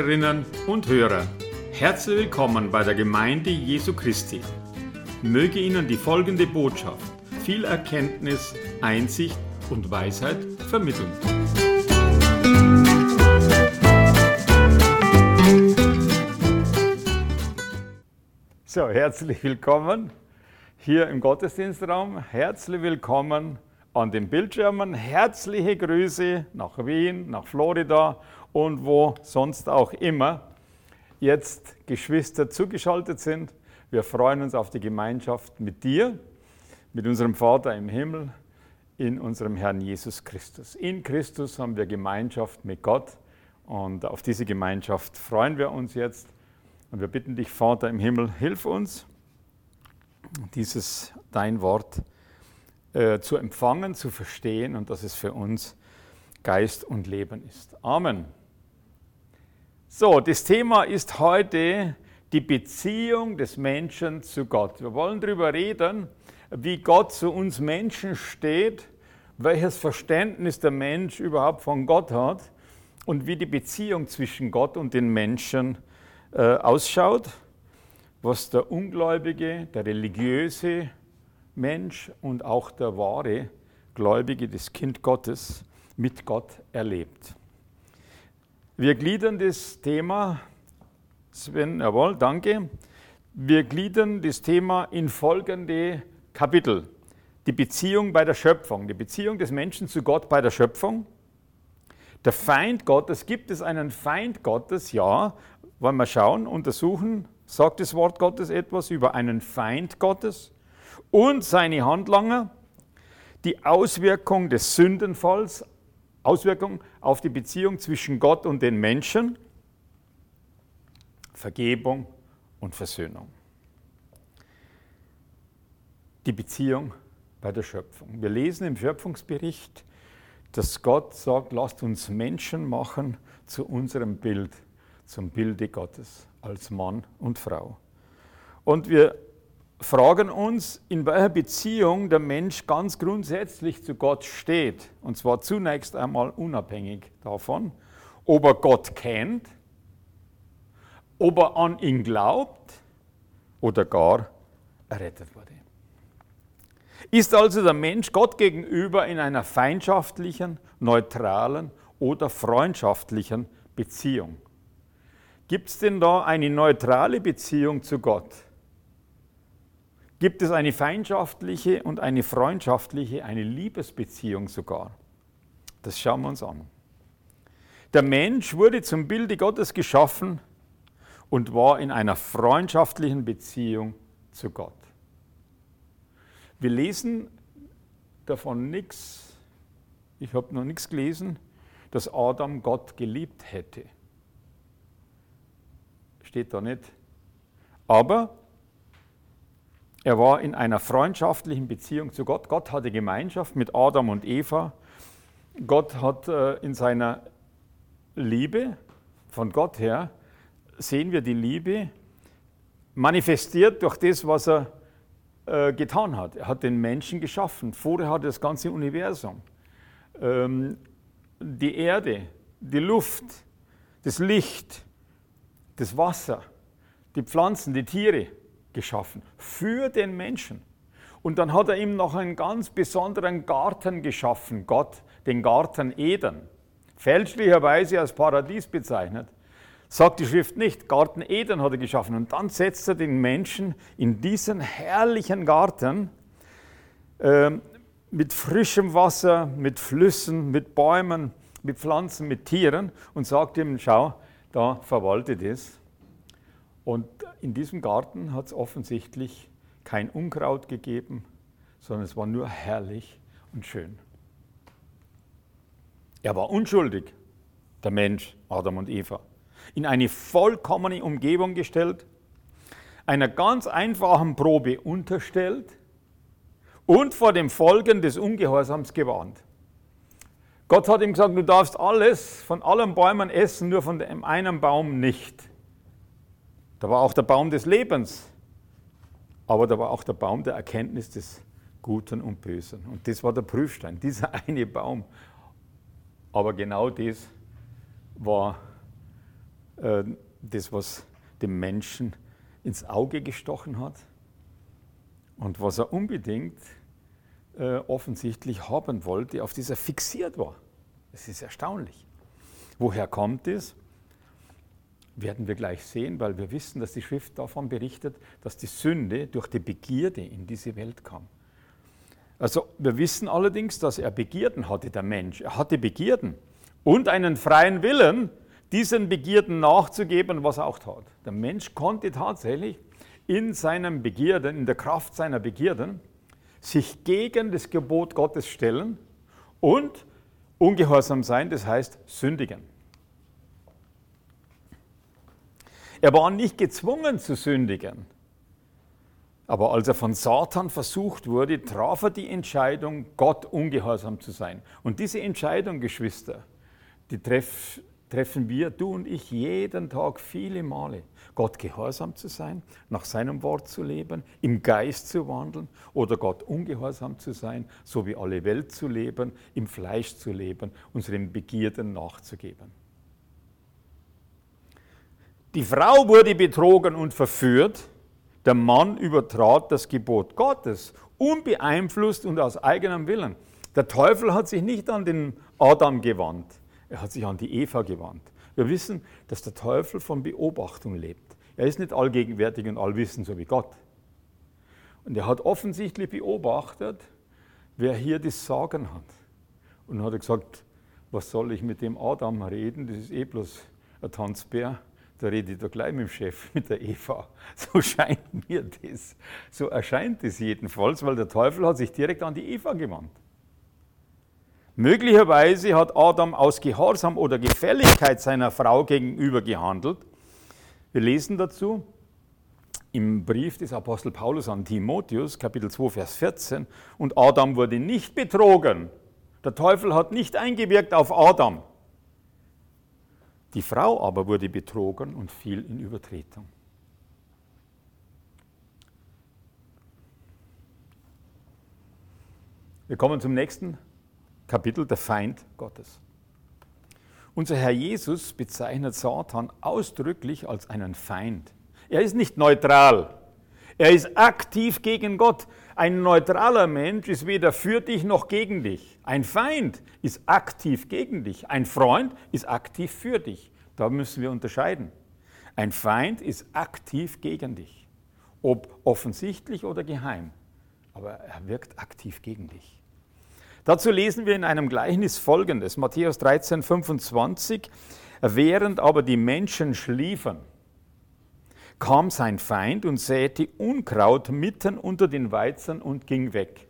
Hörerinnen und Hörer, herzlich willkommen bei der Gemeinde Jesu Christi. Möge Ihnen die folgende Botschaft viel Erkenntnis, Einsicht und Weisheit vermitteln. So, herzlich willkommen hier im Gottesdienstraum. Herzlich willkommen an den Bildschirmen. Herzliche Grüße nach Wien, nach Florida und wo sonst auch immer jetzt Geschwister zugeschaltet sind. Wir freuen uns auf die Gemeinschaft mit dir, mit unserem Vater im Himmel, in unserem Herrn Jesus Christus. In Christus haben wir Gemeinschaft mit Gott und auf diese Gemeinschaft freuen wir uns jetzt. Und wir bitten dich, Vater im Himmel, hilf uns, dein Wort zu empfangen, zu verstehen und dass es für uns Geist und Leben ist. Amen. So, das Thema ist heute die Beziehung des Menschen zu Gott. Wir wollen darüber reden, wie Gott zu uns Menschen steht, welches Verständnis der Mensch überhaupt von Gott hat und wie die Beziehung zwischen Gott und den Menschen ausschaut, was der ungläubige, der religiöse Mensch und auch der wahre Gläubige, das Kind Gottes, mit Gott erlebt. Wir gliedern das Thema, Sven, jawohl, danke. Wir gliedern das Thema in folgende Kapitel. Die Beziehung bei der Schöpfung, die Beziehung des Menschen zu Gott bei der Schöpfung. Der Feind Gottes, gibt es einen Feind Gottes? Ja, wollen wir schauen, untersuchen, sagt das Wort Gottes etwas über einen Feind Gottes und seine Handlanger, die Auswirkung des Sündenfalls, Auswirkung auf die Beziehung zwischen Gott und den Menschen, Vergebung und Versöhnung. Die Beziehung bei der Schöpfung. Wir lesen im Schöpfungsbericht, dass Gott sagt, lasst uns Menschen machen zu unserem Bild, zum Bilde Gottes, als Mann und Frau. Und wir fragen uns, in welcher Beziehung der Mensch ganz grundsätzlich zu Gott steht. Und zwar zunächst einmal unabhängig davon, ob er Gott kennt, ob er an ihn glaubt oder gar errettet wurde. Ist also der Mensch Gott gegenüber in einer feindschaftlichen, neutralen oder freundschaftlichen Beziehung? Gibt es denn da eine neutrale Beziehung zu Gott? Gibt es eine feindschaftliche und eine freundschaftliche, eine Liebesbeziehung sogar? Das schauen wir uns an. Der Mensch wurde zum Bilde Gottes geschaffen und war in einer freundschaftlichen Beziehung zu Gott. Wir lesen davon nichts, ich habe noch nichts gelesen, dass Adam Gott geliebt hätte. Steht da nicht. Aber er war in einer freundschaftlichen Beziehung zu Gott. Gott hatte Gemeinschaft mit Adam und Eva. Gott hat in seiner Liebe, von Gott her, sehen wir die Liebe manifestiert durch das, was er getan hat. Er hat den Menschen geschaffen. Vorher hat er das ganze Universum, die Erde, die Luft, das Licht, das Wasser, die Pflanzen, die Tiere geschaffen. Für den Menschen. Und dann hat er ihm noch einen ganz besonderen Garten geschaffen, Gott, den Garten Eden. Fälschlicherweise als Paradies bezeichnet. Sagt die Schrift nicht, Garten Eden hat er geschaffen. Und dann setzt er den Menschen in diesen herrlichen Garten mit frischem Wasser, mit Flüssen, mit Bäumen, mit Pflanzen, mit Tieren und sagt ihm, schau, da verwalte das. Und in diesem Garten hat es offensichtlich kein Unkraut gegeben, sondern es war nur herrlich und schön. Er war unschuldig, der Mensch, Adam und Eva. In eine vollkommene Umgebung gestellt, einer ganz einfachen Probe unterstellt und vor dem Folgen des Ungehorsams gewarnt. Gott hat ihm gesagt, du darfst alles, von allen Bäumen essen, nur von dem einen Baum nicht. Da war auch der Baum des Lebens, aber da war auch der Baum der Erkenntnis des Guten und Bösen. Und das war der Prüfstein, dieser eine Baum. Aber genau das war das, was dem Menschen ins Auge gestochen hat und was er unbedingt offensichtlich haben wollte, auf das er fixiert war. Das ist erstaunlich. Woher kommt es? Werden wir gleich sehen, weil wir wissen, dass die Schrift davon berichtet, dass die Sünde durch die Begierde in diese Welt kam. Also wir wissen allerdings, dass er Begierden hatte, der Mensch. Er hatte Begierden und einen freien Willen, diesen Begierden nachzugeben, was er auch tat. Der Mensch konnte tatsächlich in seinen Begierden, in der Kraft seiner Begierden, sich gegen das Gebot Gottes stellen und ungehorsam sein, das heißt sündigen. Er war nicht gezwungen zu sündigen, aber als er von Satan versucht wurde, traf er die Entscheidung, Gott ungehorsam zu sein. Und diese Entscheidung, Geschwister, die treffen wir, du und ich, jeden Tag viele Male. Gott gehorsam zu sein, nach seinem Wort zu leben, im Geist zu wandeln oder Gott ungehorsam zu sein, so wie alle Welt zu leben, im Fleisch zu leben, unseren Begierden nachzugeben. Die Frau wurde betrogen und verführt, der Mann übertrat das Gebot Gottes, unbeeinflusst und aus eigenem Willen. Der Teufel hat sich nicht an den Adam gewandt, er hat sich an die Eva gewandt. Wir wissen, dass der Teufel von Beobachtung lebt. Er ist nicht allgegenwärtig und allwissend, so wie Gott. Und er hat offensichtlich beobachtet, wer hier das Sagen hat. Und dann hat er gesagt, was soll ich mit dem Adam reden, das ist bloß ein Tanzbär. Da rede ich doch gleich mit dem Chef, mit der Eva. So scheint mir das. So erscheint es jedenfalls, weil der Teufel hat sich direkt an die Eva gewandt. Möglicherweise hat Adam aus Gehorsam oder Gefälligkeit seiner Frau gegenüber gehandelt. Wir lesen dazu im Brief des Apostel Paulus an Timotheus, Kapitel 2, Vers 14. Und Adam wurde nicht betrogen. Der Teufel hat nicht eingewirkt auf Adam. Die Frau aber wurde betrogen und fiel in Übertretung. Wir kommen zum nächsten Kapitel, der Feind Gottes. Unser Herr Jesus bezeichnet Satan ausdrücklich als einen Feind. Er ist nicht neutral. Er ist aktiv gegen Gott. Ein neutraler Mensch ist weder für dich noch gegen dich. Ein Feind ist aktiv gegen dich. Ein Freund ist aktiv für dich. Da müssen wir unterscheiden. Ein Feind ist aktiv gegen dich. Ob offensichtlich oder geheim. Aber er wirkt aktiv gegen dich. Dazu lesen wir in einem Gleichnis Folgendes. Matthäus 13, 25. Während aber die Menschen schliefen, kam sein Feind und säte Unkraut mitten unter den Weizen und ging weg.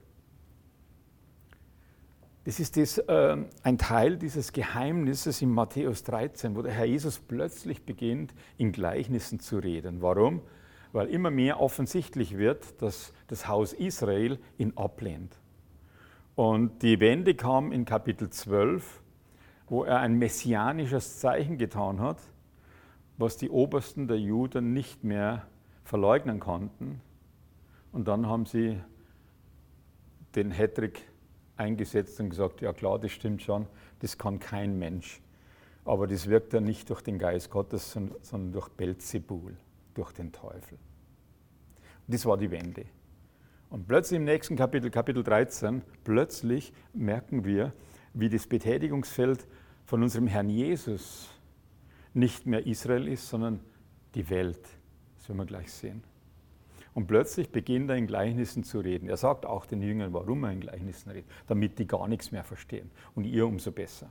Das ist ein Teil dieses Geheimnisses in Matthäus 13, wo der Herr Jesus plötzlich beginnt, in Gleichnissen zu reden. Warum? Weil immer mehr offensichtlich wird, dass das Haus Israel ihn ablehnt. Und die Wende kam in Kapitel 12, wo er ein messianisches Zeichen getan hat, was die Obersten der Juden nicht mehr verleugnen konnten. Und dann haben sie den Hattrick eingesetzt und gesagt, ja klar, das stimmt schon, das kann kein Mensch. Aber das wirkt ja nicht durch den Geist Gottes, sondern durch Belzebul, durch den Teufel. Und das war die Wende. Und plötzlich im nächsten Kapitel, Kapitel 13, plötzlich merken wir, wie das Betätigungsfeld von unserem Herrn Jesus nicht mehr Israel ist, sondern die Welt. Das werden wir gleich sehen. Und plötzlich beginnt er in Gleichnissen zu reden. Er sagt auch den Jüngern, warum er in Gleichnissen redet, damit die gar nichts mehr verstehen. Und ihr umso besser.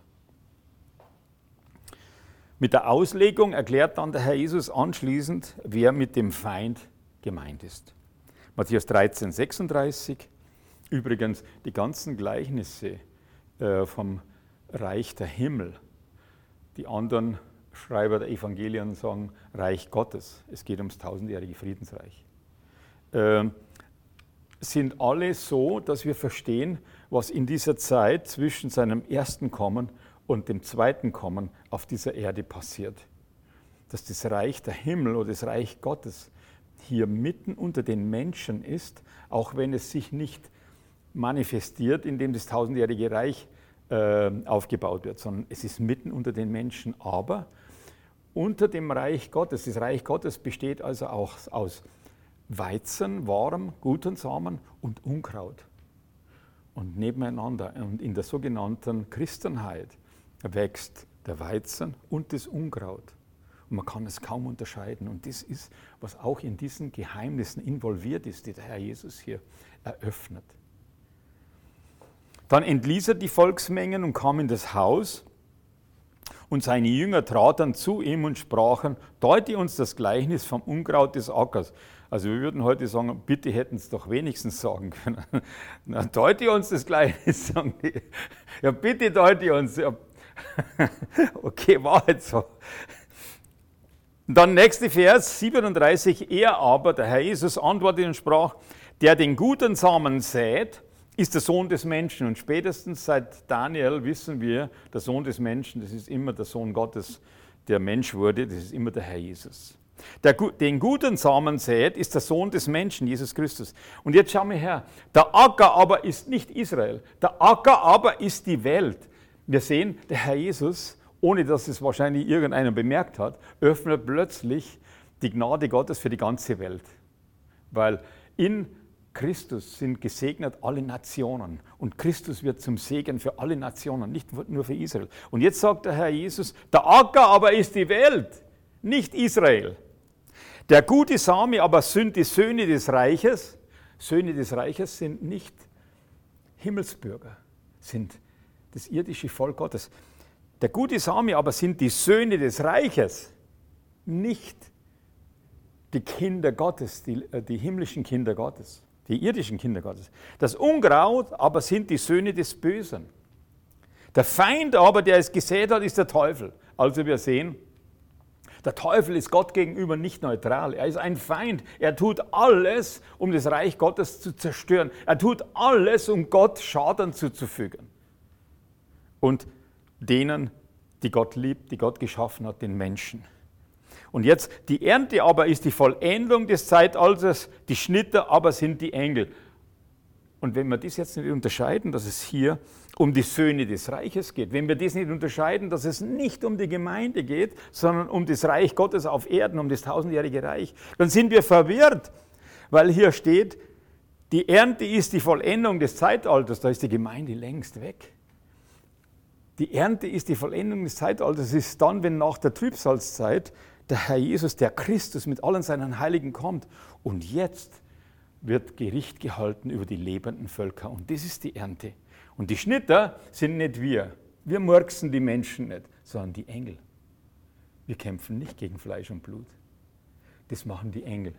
Mit der Auslegung erklärt dann der Herr Jesus anschließend, wer mit dem Feind gemeint ist. Matthäus 13, 36. Übrigens, die ganzen Gleichnisse vom Reich der Himmel, die anderen Schreiber der Evangelien sagen Reich Gottes. Es geht ums tausendjährige Friedensreich. Sind alle so, dass wir verstehen, was in dieser Zeit zwischen seinem ersten Kommen und dem zweiten Kommen auf dieser Erde passiert. Dass das Reich der Himmel oder das Reich Gottes hier mitten unter den Menschen ist, auch wenn es sich nicht manifestiert, indem das tausendjährige Reich aufgebaut wird, sondern es ist mitten unter den Menschen. Aber unter dem Reich Gottes. Das Reich Gottes besteht also auch aus Weizen, wahrem, guten Samen und Unkraut. Und nebeneinander und in der sogenannten Christenheit wächst der Weizen und das Unkraut. Und man kann es kaum unterscheiden. Und das ist, was auch in diesen Geheimnissen involviert ist, die der Herr Jesus hier eröffnet. Dann entließ er die Volksmengen und kam in das Haus. Und seine Jünger traten zu ihm und sprachen, deute uns das Gleichnis vom Unkraut des Ackers. Also wir würden heute sagen, bitte hätten es doch wenigstens sagen können. Na, deute uns das Gleichnis, sagen die. Ja, bitte deute uns. Ja. Okay, war jetzt so. Dann nächster Vers, 37, er aber, der Herr Jesus, antwortete und sprach, der den guten Samen sät, ist der Sohn des Menschen. Und spätestens seit Daniel wissen wir, der Sohn des Menschen, das ist immer der Sohn Gottes, der Mensch wurde, das ist immer der Herr Jesus. Der den guten Samen sät, ist der Sohn des Menschen, Jesus Christus. Und jetzt schauen wir her, der Acker aber ist nicht Israel, der Acker aber ist die Welt. Wir sehen, der Herr Jesus, ohne dass es wahrscheinlich irgendeiner bemerkt hat, öffnet plötzlich die Gnade Gottes für die ganze Welt. Weil in Christus sind gesegnet alle Nationen und Christus wird zum Segen für alle Nationen, nicht nur für Israel. Und jetzt sagt der Herr Jesus, der Acker aber ist die Welt, nicht Israel. Der gute Same aber sind die Söhne des Reiches. Söhne des Reiches sind nicht Himmelsbürger, sind das irdische Volk Gottes. Der gute Same aber sind die Söhne des Reiches, nicht die Kinder Gottes, die himmlischen Kinder Gottes. Die irdischen Kinder Gottes. Das Unkraut aber sind die Söhne des Bösen. Der Feind aber, der es gesät hat, ist der Teufel. Also wir sehen, der Teufel ist Gott gegenüber nicht neutral. Er ist ein Feind. Er tut alles, um das Reich Gottes zu zerstören. Er tut alles, um Gott Schaden zuzufügen. Und denen, die Gott liebt, die Gott geschaffen hat, den Menschen. Und jetzt, die Ernte aber ist die Vollendung des Zeitalters, die Schnitter aber sind die Engel. Und wenn wir das jetzt nicht unterscheiden, dass es hier um die Söhne des Reiches geht, wenn wir das nicht unterscheiden, dass es nicht um die Gemeinde geht, sondern um das Reich Gottes auf Erden, um das tausendjährige Reich, dann sind wir verwirrt, weil hier steht, die Ernte ist die Vollendung des Zeitalters, da ist die Gemeinde längst weg. Die Ernte ist die Vollendung des Zeitalters, das ist dann, wenn nach der Trübsalzeit der Herr Jesus, der Christus mit allen seinen Heiligen kommt. Und jetzt wird Gericht gehalten über die lebenden Völker. Und das ist die Ernte. Und die Schnitter sind nicht wir. Wir murksen die Menschen nicht, sondern die Engel. Wir kämpfen nicht gegen Fleisch und Blut. Das machen die Engel.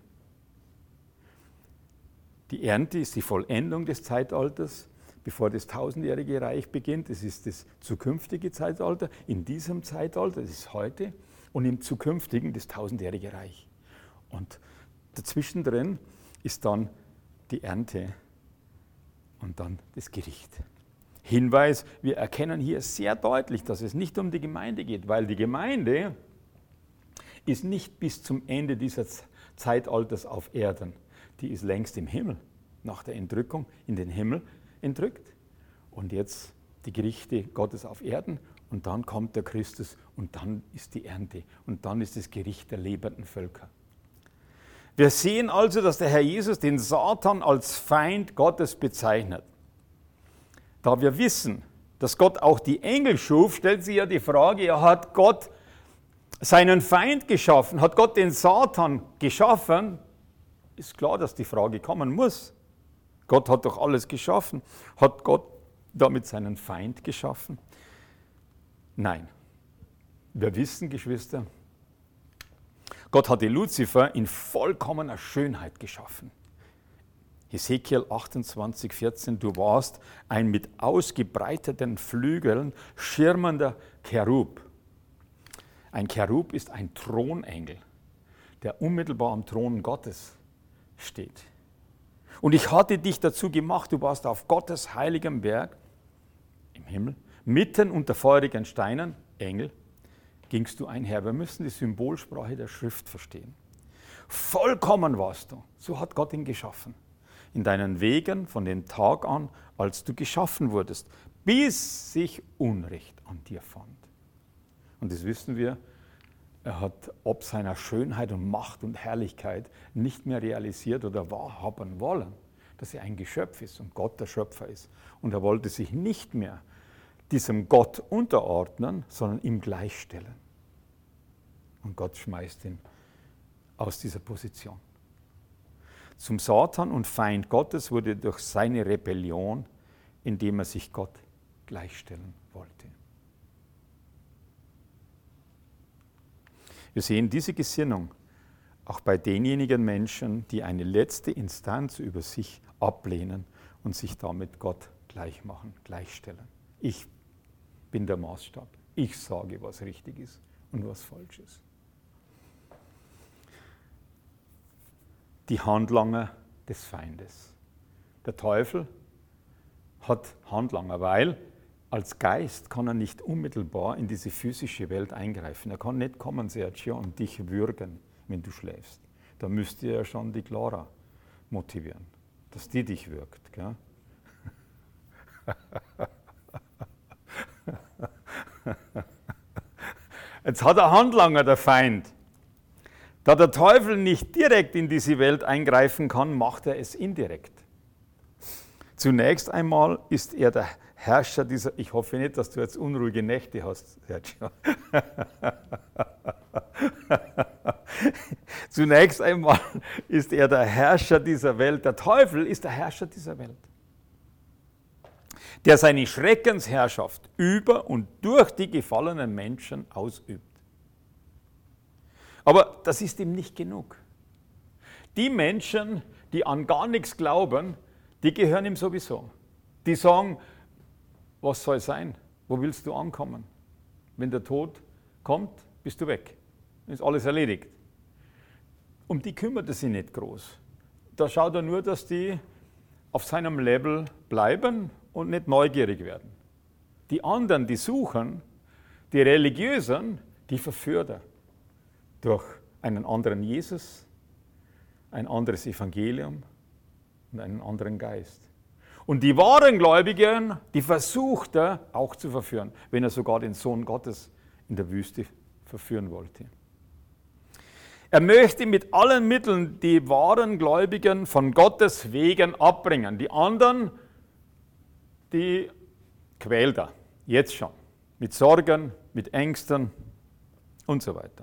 Die Ernte ist die Vollendung des Zeitalters, bevor das tausendjährige Reich beginnt. Das ist das zukünftige Zeitalter. In diesem Zeitalter, das ist heute, und im zukünftigen das tausendjährige Reich. Und dazwischen drin ist dann die Ernte und dann das Gericht. Hinweis, wir erkennen hier sehr deutlich, dass es nicht um die Gemeinde geht, weil die Gemeinde ist nicht bis zum Ende dieses Zeitalters auf Erden. Die ist längst im Himmel, nach der Entrückung in den Himmel entrückt. Und jetzt die Gerichte Gottes auf Erden. Und dann kommt der Christus und dann ist die Ernte und dann ist das Gericht der lebenden Völker. Wir sehen also, dass der Herr Jesus den Satan als Feind Gottes bezeichnet. Da wir wissen, dass Gott auch die Engel schuf, stellt sich ja die Frage, hat Gott seinen Feind geschaffen? Hat Gott den Satan geschaffen? Ist klar, dass die Frage kommen muss. Gott hat doch alles geschaffen. Hat Gott damit seinen Feind geschaffen? Nein. Wir wissen, Geschwister, Gott hatte Luzifer in vollkommener Schönheit geschaffen. Hesekiel 28, 14, du warst ein mit ausgebreiteten Flügeln schirmender Cherub. Ein Cherub ist ein Thronengel, der unmittelbar am Thron Gottes steht. Und ich hatte dich dazu gemacht, du warst auf Gottes heiligem Berg im Himmel, mitten unter feurigen Steinen, Engel, gingst du einher. Wir müssen die Symbolsprache der Schrift verstehen. Vollkommen warst du, so hat Gott ihn geschaffen. In deinen Wegen von dem Tag an, als du geschaffen wurdest, bis sich Unrecht an dir fand. Und das wissen wir, Er hat ob seiner Schönheit und Macht und Herrlichkeit nicht mehr realisiert oder wahrhaben wollen, dass er ein Geschöpf ist und Gott der Schöpfer ist. Und er wollte sich nicht mehr diesem Gott unterordnen, sondern ihm gleichstellen. Und Gott schmeißt ihn aus dieser Position. Zum Satan und Feind Gottes wurde durch seine Rebellion, indem er sich Gott gleichstellen wollte. Wir sehen diese Gesinnung auch bei denjenigen Menschen, die eine letzte Instanz über sich ablehnen und sich damit Gott gleichmachen, gleichstellen. Ich bin der Maßstab. Ich sage, was richtig ist und was falsch ist. Die Handlanger des Feindes. Der Teufel hat Handlanger, weil als Geist kann er nicht unmittelbar in diese physische Welt eingreifen. Er kann nicht kommen, Sergio, und dich würgen, wenn du schläfst. Da müsste er schon die Clara motivieren, dass die dich würgt. Gell? Jetzt hat er Handlanger, der Feind. Da der Teufel nicht direkt in diese Welt eingreifen kann, macht er es indirekt. Zunächst einmal ist er der Herrscher dieser, ich hoffe nicht, dass du jetzt unruhige Nächte hast, Sergio. Zunächst einmal ist er der Herrscher dieser Welt. Der Teufel ist der Herrscher dieser Welt, der seine Schreckensherrschaft über und durch die gefallenen Menschen ausübt. Aber das ist ihm nicht genug. Die Menschen, die an gar nichts glauben, die gehören ihm sowieso. Die sagen, was soll sein? Wo willst du ankommen? Wenn der Tod kommt, bist du weg. Dann ist alles erledigt. Um die kümmert er sich nicht groß. Da schaut er nur, dass die auf seinem Level bleiben und nicht neugierig werden. Die anderen, die suchen, die Religiösen, die verführt er durch einen anderen Jesus, ein anderes Evangelium und einen anderen Geist. Und die wahren Gläubigen, die versucht er auch zu verführen, wenn er sogar den Sohn Gottes in der Wüste verführen wollte. Er möchte mit allen Mitteln die wahren Gläubigen von Gottes Wegen abbringen. Die anderen, die quält er, jetzt schon, mit Sorgen, mit Ängsten und so weiter.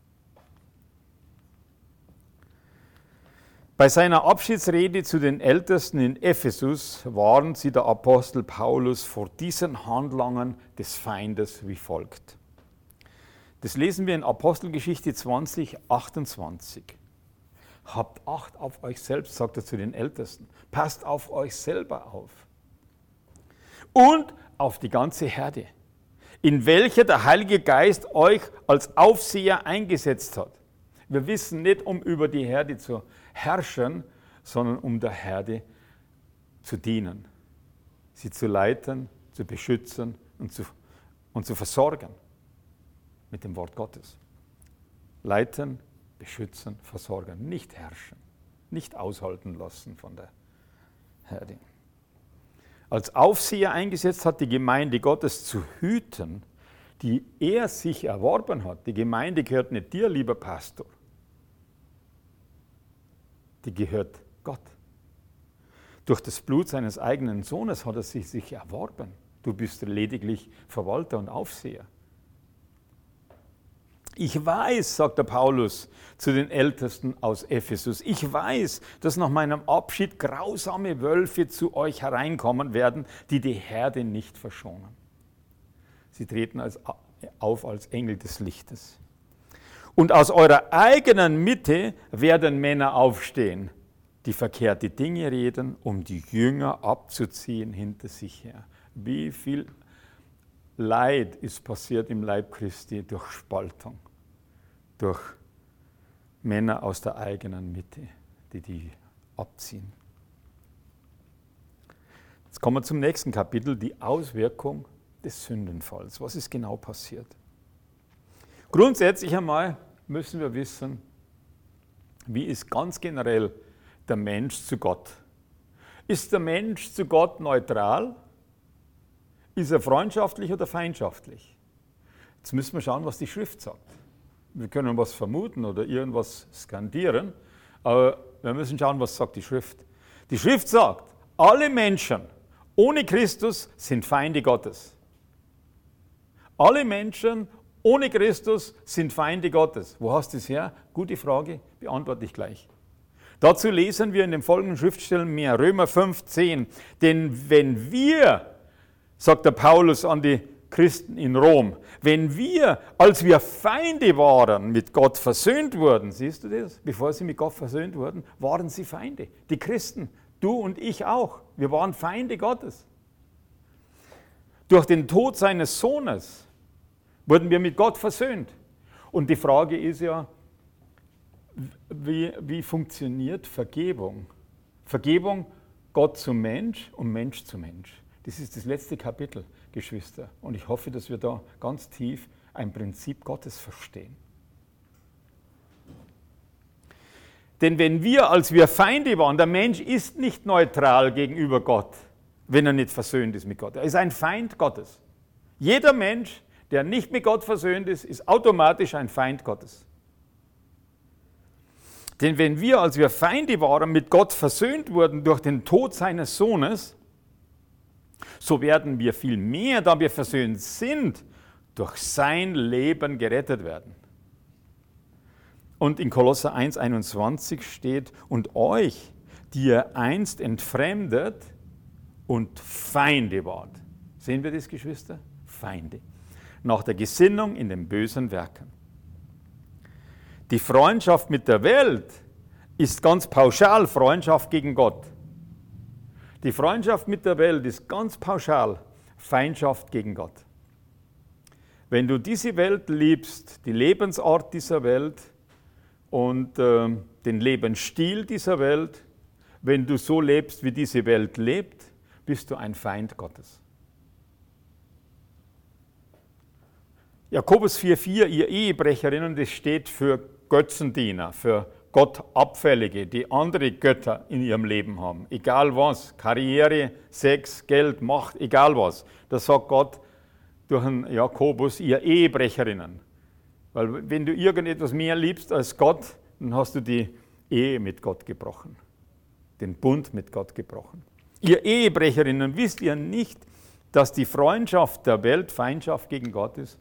Bei seiner Abschiedsrede zu den Ältesten in Ephesus warnt sie der Apostel Paulus vor diesen Handlangern des Feindes wie folgt. Das lesen wir in Apostelgeschichte 20, 28. Habt Acht auf euch selbst, sagt er zu den Ältesten. Passt auf euch selber auf. Und auf die ganze Herde, in welcher der Heilige Geist euch als Aufseher eingesetzt hat. Wir wissen nicht, um über die Herde zu herrschen, sondern um der Herde zu dienen, sie zu leiten, zu beschützen und zu versorgen mit dem Wort Gottes. Leiten, beschützen, versorgen, nicht herrschen, nicht aushalten lassen von der Herde. Als Aufseher eingesetzt hat, die Gemeinde Gottes zu hüten, die er sich erworben hat. Die Gemeinde gehört nicht dir, lieber Pastor. Die gehört Gott. Durch das Blut seines eigenen Sohnes hat er sich erworben. Du bist lediglich Verwalter und Aufseher. Ich weiß, sagt der Paulus zu den Ältesten aus Ephesus, ich weiß, dass nach meinem Abschied grausame Wölfe zu euch hereinkommen werden, die die Herde nicht verschonen. Sie treten auf als Engel des Lichtes. Und aus eurer eigenen Mitte werden Männer aufstehen, die verkehrte Dinge reden, um die Jünger abzuziehen hinter sich her. Wie viel Leid ist passiert im Leib Christi durch Spaltung, durch Männer aus der eigenen Mitte, die abziehen. Jetzt kommen wir zum nächsten Kapitel, die Auswirkung des Sündenfalls. Was ist genau passiert? Grundsätzlich einmal müssen wir wissen, wie ist ganz generell der Mensch zu Gott? Ist der Mensch zu Gott neutral? Ist er freundschaftlich oder feindschaftlich? Jetzt müssen wir schauen, was die Schrift sagt. Wir können was vermuten oder irgendwas skandieren, aber wir müssen schauen, was sagt die Schrift. Die Schrift sagt, alle Menschen ohne Christus sind Feinde Gottes. Alle Menschen ohne Christus sind Feinde Gottes. Wo hast du es her? Gute Frage, beantworte ich gleich. Dazu lesen wir in den folgenden Schriftstellen mehr. Römer 5,10. Denn wenn wir, sagt der Paulus an die Christen in Rom, wenn wir, als wir Feinde waren, mit Gott versöhnt wurden, siehst du das? Bevor sie mit Gott versöhnt wurden, waren sie Feinde. Die Christen, du und ich auch. Wir waren Feinde Gottes. Durch den Tod seines Sohnes wurden wir mit Gott versöhnt. Und die Frage ist ja, wie funktioniert Vergebung? Vergebung Gott zum Mensch und Mensch zu Mensch. Das ist das letzte Kapitel, Geschwister. Und ich hoffe, dass wir da ganz tief ein Prinzip Gottes verstehen. Denn wenn wir, als wir Feinde waren, der Mensch ist nicht neutral gegenüber Gott, wenn er nicht versöhnt ist mit Gott. Er ist ein Feind Gottes. Jeder Mensch, der nicht mit Gott versöhnt ist, ist automatisch ein Feind Gottes. Denn wenn wir, als wir Feinde waren, mit Gott versöhnt wurden durch den Tod seines Sohnes, so werden wir viel mehr, da wir versöhnt sind, durch sein Leben gerettet werden. Und in Kolosser 1,21 steht, und euch, die ihr einst entfremdet und Feinde wart. Sehen wir das, Geschwister? Feinde. Nach der Gesinnung in den bösen Werken. Die Freundschaft mit der Welt ist ganz pauschal Freundschaft gegen Gott. Die Freundschaft mit der Welt ist ganz pauschal Feindschaft gegen Gott. Wenn du diese Welt liebst, die Lebensart dieser Welt und den Lebensstil dieser Welt, wenn du so lebst, wie diese Welt lebt, bist du ein Feind Gottes. Jakobus 4,4, ihr Ehebrecherinnen, das steht für Götzendiener, für Gottabfällige, die andere Götter in ihrem Leben haben. Egal was, Karriere, Sex, Geld, Macht, egal was. Das sagt Gott durch den Jakobus, ihr Ehebrecherinnen. Weil wenn du irgendetwas mehr liebst als Gott, dann hast du die Ehe mit Gott gebrochen. Den Bund mit Gott gebrochen. Ihr Ehebrecherinnen, wisst ihr nicht, dass die Freundschaft der Welt Feindschaft gegen Gott ist?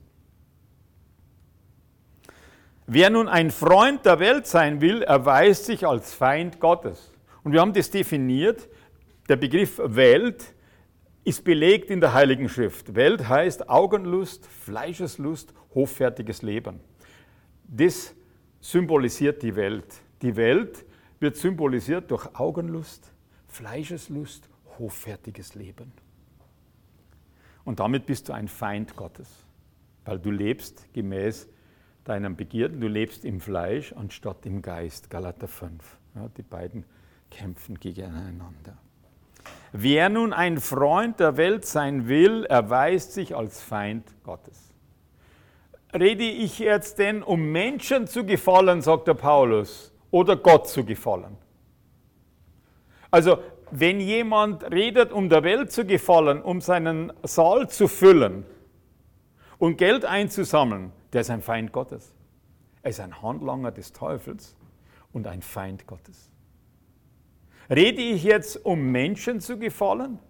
Wer nun ein Freund der Welt sein will, erweist sich als Feind Gottes. Und wir haben das definiert. Der Begriff Welt ist belegt in der Heiligen Schrift. Welt heißt Augenlust, Fleischeslust, hoffärtiges Leben. Das symbolisiert die Welt. Die Welt wird symbolisiert durch Augenlust, Fleischeslust, hoffärtiges Leben. Und damit bist du ein Feind Gottes, weil du lebst gemäß deinen Begierden, du lebst im Fleisch anstatt im Geist. Galater 5. Ja, die beiden kämpfen gegeneinander. Wer nun ein Freund der Welt sein will, erweist sich als Feind Gottes. Rede ich jetzt denn, um Menschen zu gefallen, sagt der Paulus, oder Gott zu gefallen? Also, wenn jemand redet, um der Welt zu gefallen, um seinen Saal zu füllen und Geld einzusammeln, der ist ein Feind Gottes. Er ist ein Handlanger des Teufels und ein Feind Gottes. Rede ich jetzt, um Menschen zu gefallen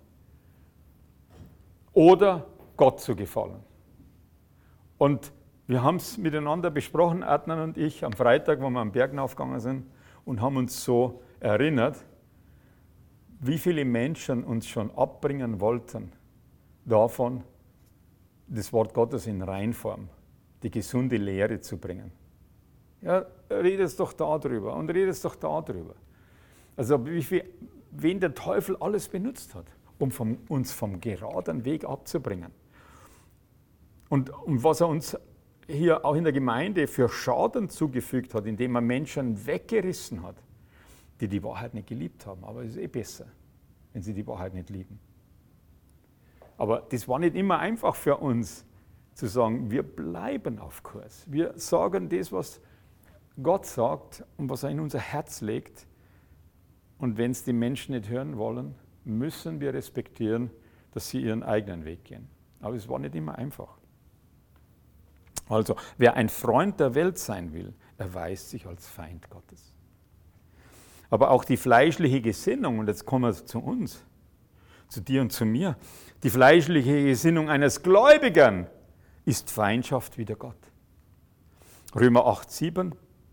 oder Gott zu gefallen? Und wir haben es miteinander besprochen, Adnan und ich, am Freitag, wo wir am Berg aufgegangen sind und haben uns so erinnert, wie viele Menschen uns schon abbringen wollten, davon das Wort Gottes in Reinform, die gesunde Lehre zu bringen. Ja, redet doch darüber und redet doch darüber. Also wen der Teufel alles benutzt hat, um uns vom geraden Weg abzubringen. Und was er uns hier auch in der Gemeinde für Schaden zugefügt hat, indem er Menschen weggerissen hat, die die Wahrheit nicht geliebt haben. Aber es ist besser, wenn sie die Wahrheit nicht lieben. Aber das war nicht immer einfach für uns, zu sagen, wir bleiben auf Kurs. Wir sagen das, was Gott sagt und was er in unser Herz legt. Und wenn es die Menschen nicht hören wollen, müssen wir respektieren, dass sie ihren eigenen Weg gehen. Aber es war nicht immer einfach. Also, wer ein Freund der Welt sein will, erweist sich als Feind Gottes. Aber auch die fleischliche Gesinnung, und jetzt kommen wir zu uns, zu dir und zu mir, die fleischliche Gesinnung eines Gläubigen ist Feindschaft wider Gott. Römer 8,7,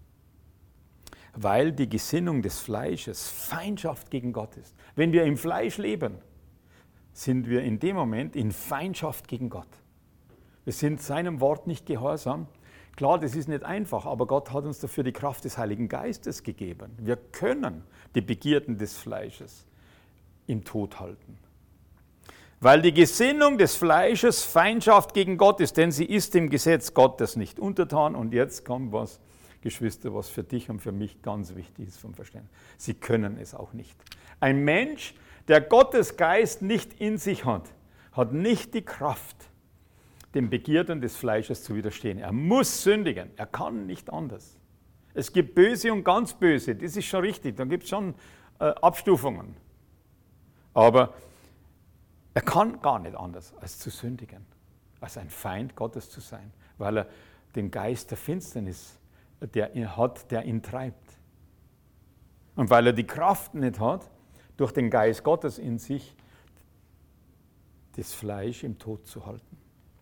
weil die Gesinnung des Fleisches Feindschaft gegen Gott ist. Wenn wir im Fleisch leben, sind wir in dem Moment in Feindschaft gegen Gott. Wir sind seinem Wort nicht gehorsam. Klar, das ist nicht einfach, aber Gott hat uns dafür die Kraft des Heiligen Geistes gegeben. Wir können die Begierden des Fleisches im Tod halten. Weil die Gesinnung des Fleisches Feindschaft gegen Gott ist, denn sie ist dem Gesetz Gottes nicht untertan. Und jetzt kommt was, Geschwister, was für dich und für mich ganz wichtig ist vom Verständnis. Sie können es auch nicht. Ein Mensch, der Gottes Geist nicht in sich hat, hat nicht die Kraft, den Begierden des Fleisches zu widerstehen. Er muss sündigen, er kann nicht anders. Es gibt Böse und ganz Böse, das ist schon richtig, da gibt es schon Abstufungen. Aber er kann gar nicht anders, als zu sündigen, als ein Feind Gottes zu sein, weil er den Geist der Finsternis, der ihn hat, der ihn treibt. Und weil er die Kraft nicht hat, durch den Geist Gottes in sich, das Fleisch im Tod zu halten.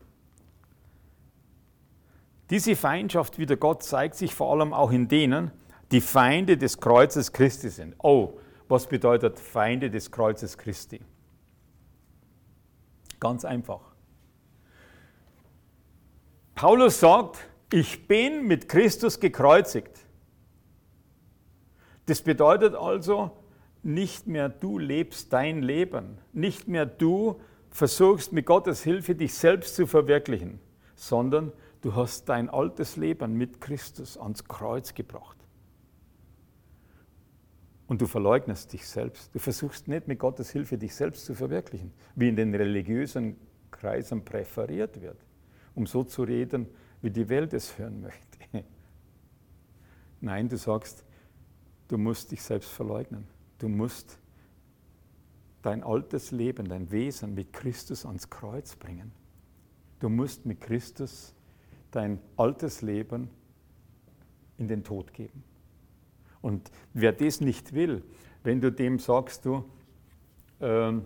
Diese Feindschaft wider Gott zeigt sich vor allem auch in denen, die Feinde des Kreuzes Christi sind. Oh, was bedeutet Feinde des Kreuzes Christi? Ganz einfach. Paulus sagt, ich bin mit Christus gekreuzigt. Das bedeutet also, nicht mehr du lebst dein Leben, nicht mehr du versuchst mit Gottes Hilfe dich selbst zu verwirklichen, sondern du hast dein altes Leben mit Christus ans Kreuz gebracht. Und du verleugnest dich selbst. Du versuchst nicht mit Gottes Hilfe dich selbst zu verwirklichen, wie in den religiösen Kreisen präferiert wird, um so zu reden, wie die Welt es hören möchte. Nein, du sagst, du musst dich selbst verleugnen. Du musst dein altes Leben, dein Wesen mit Christus ans Kreuz bringen. Du musst mit Christus dein altes Leben in den Tod geben. Und wer das nicht will, wenn du dem sagst, das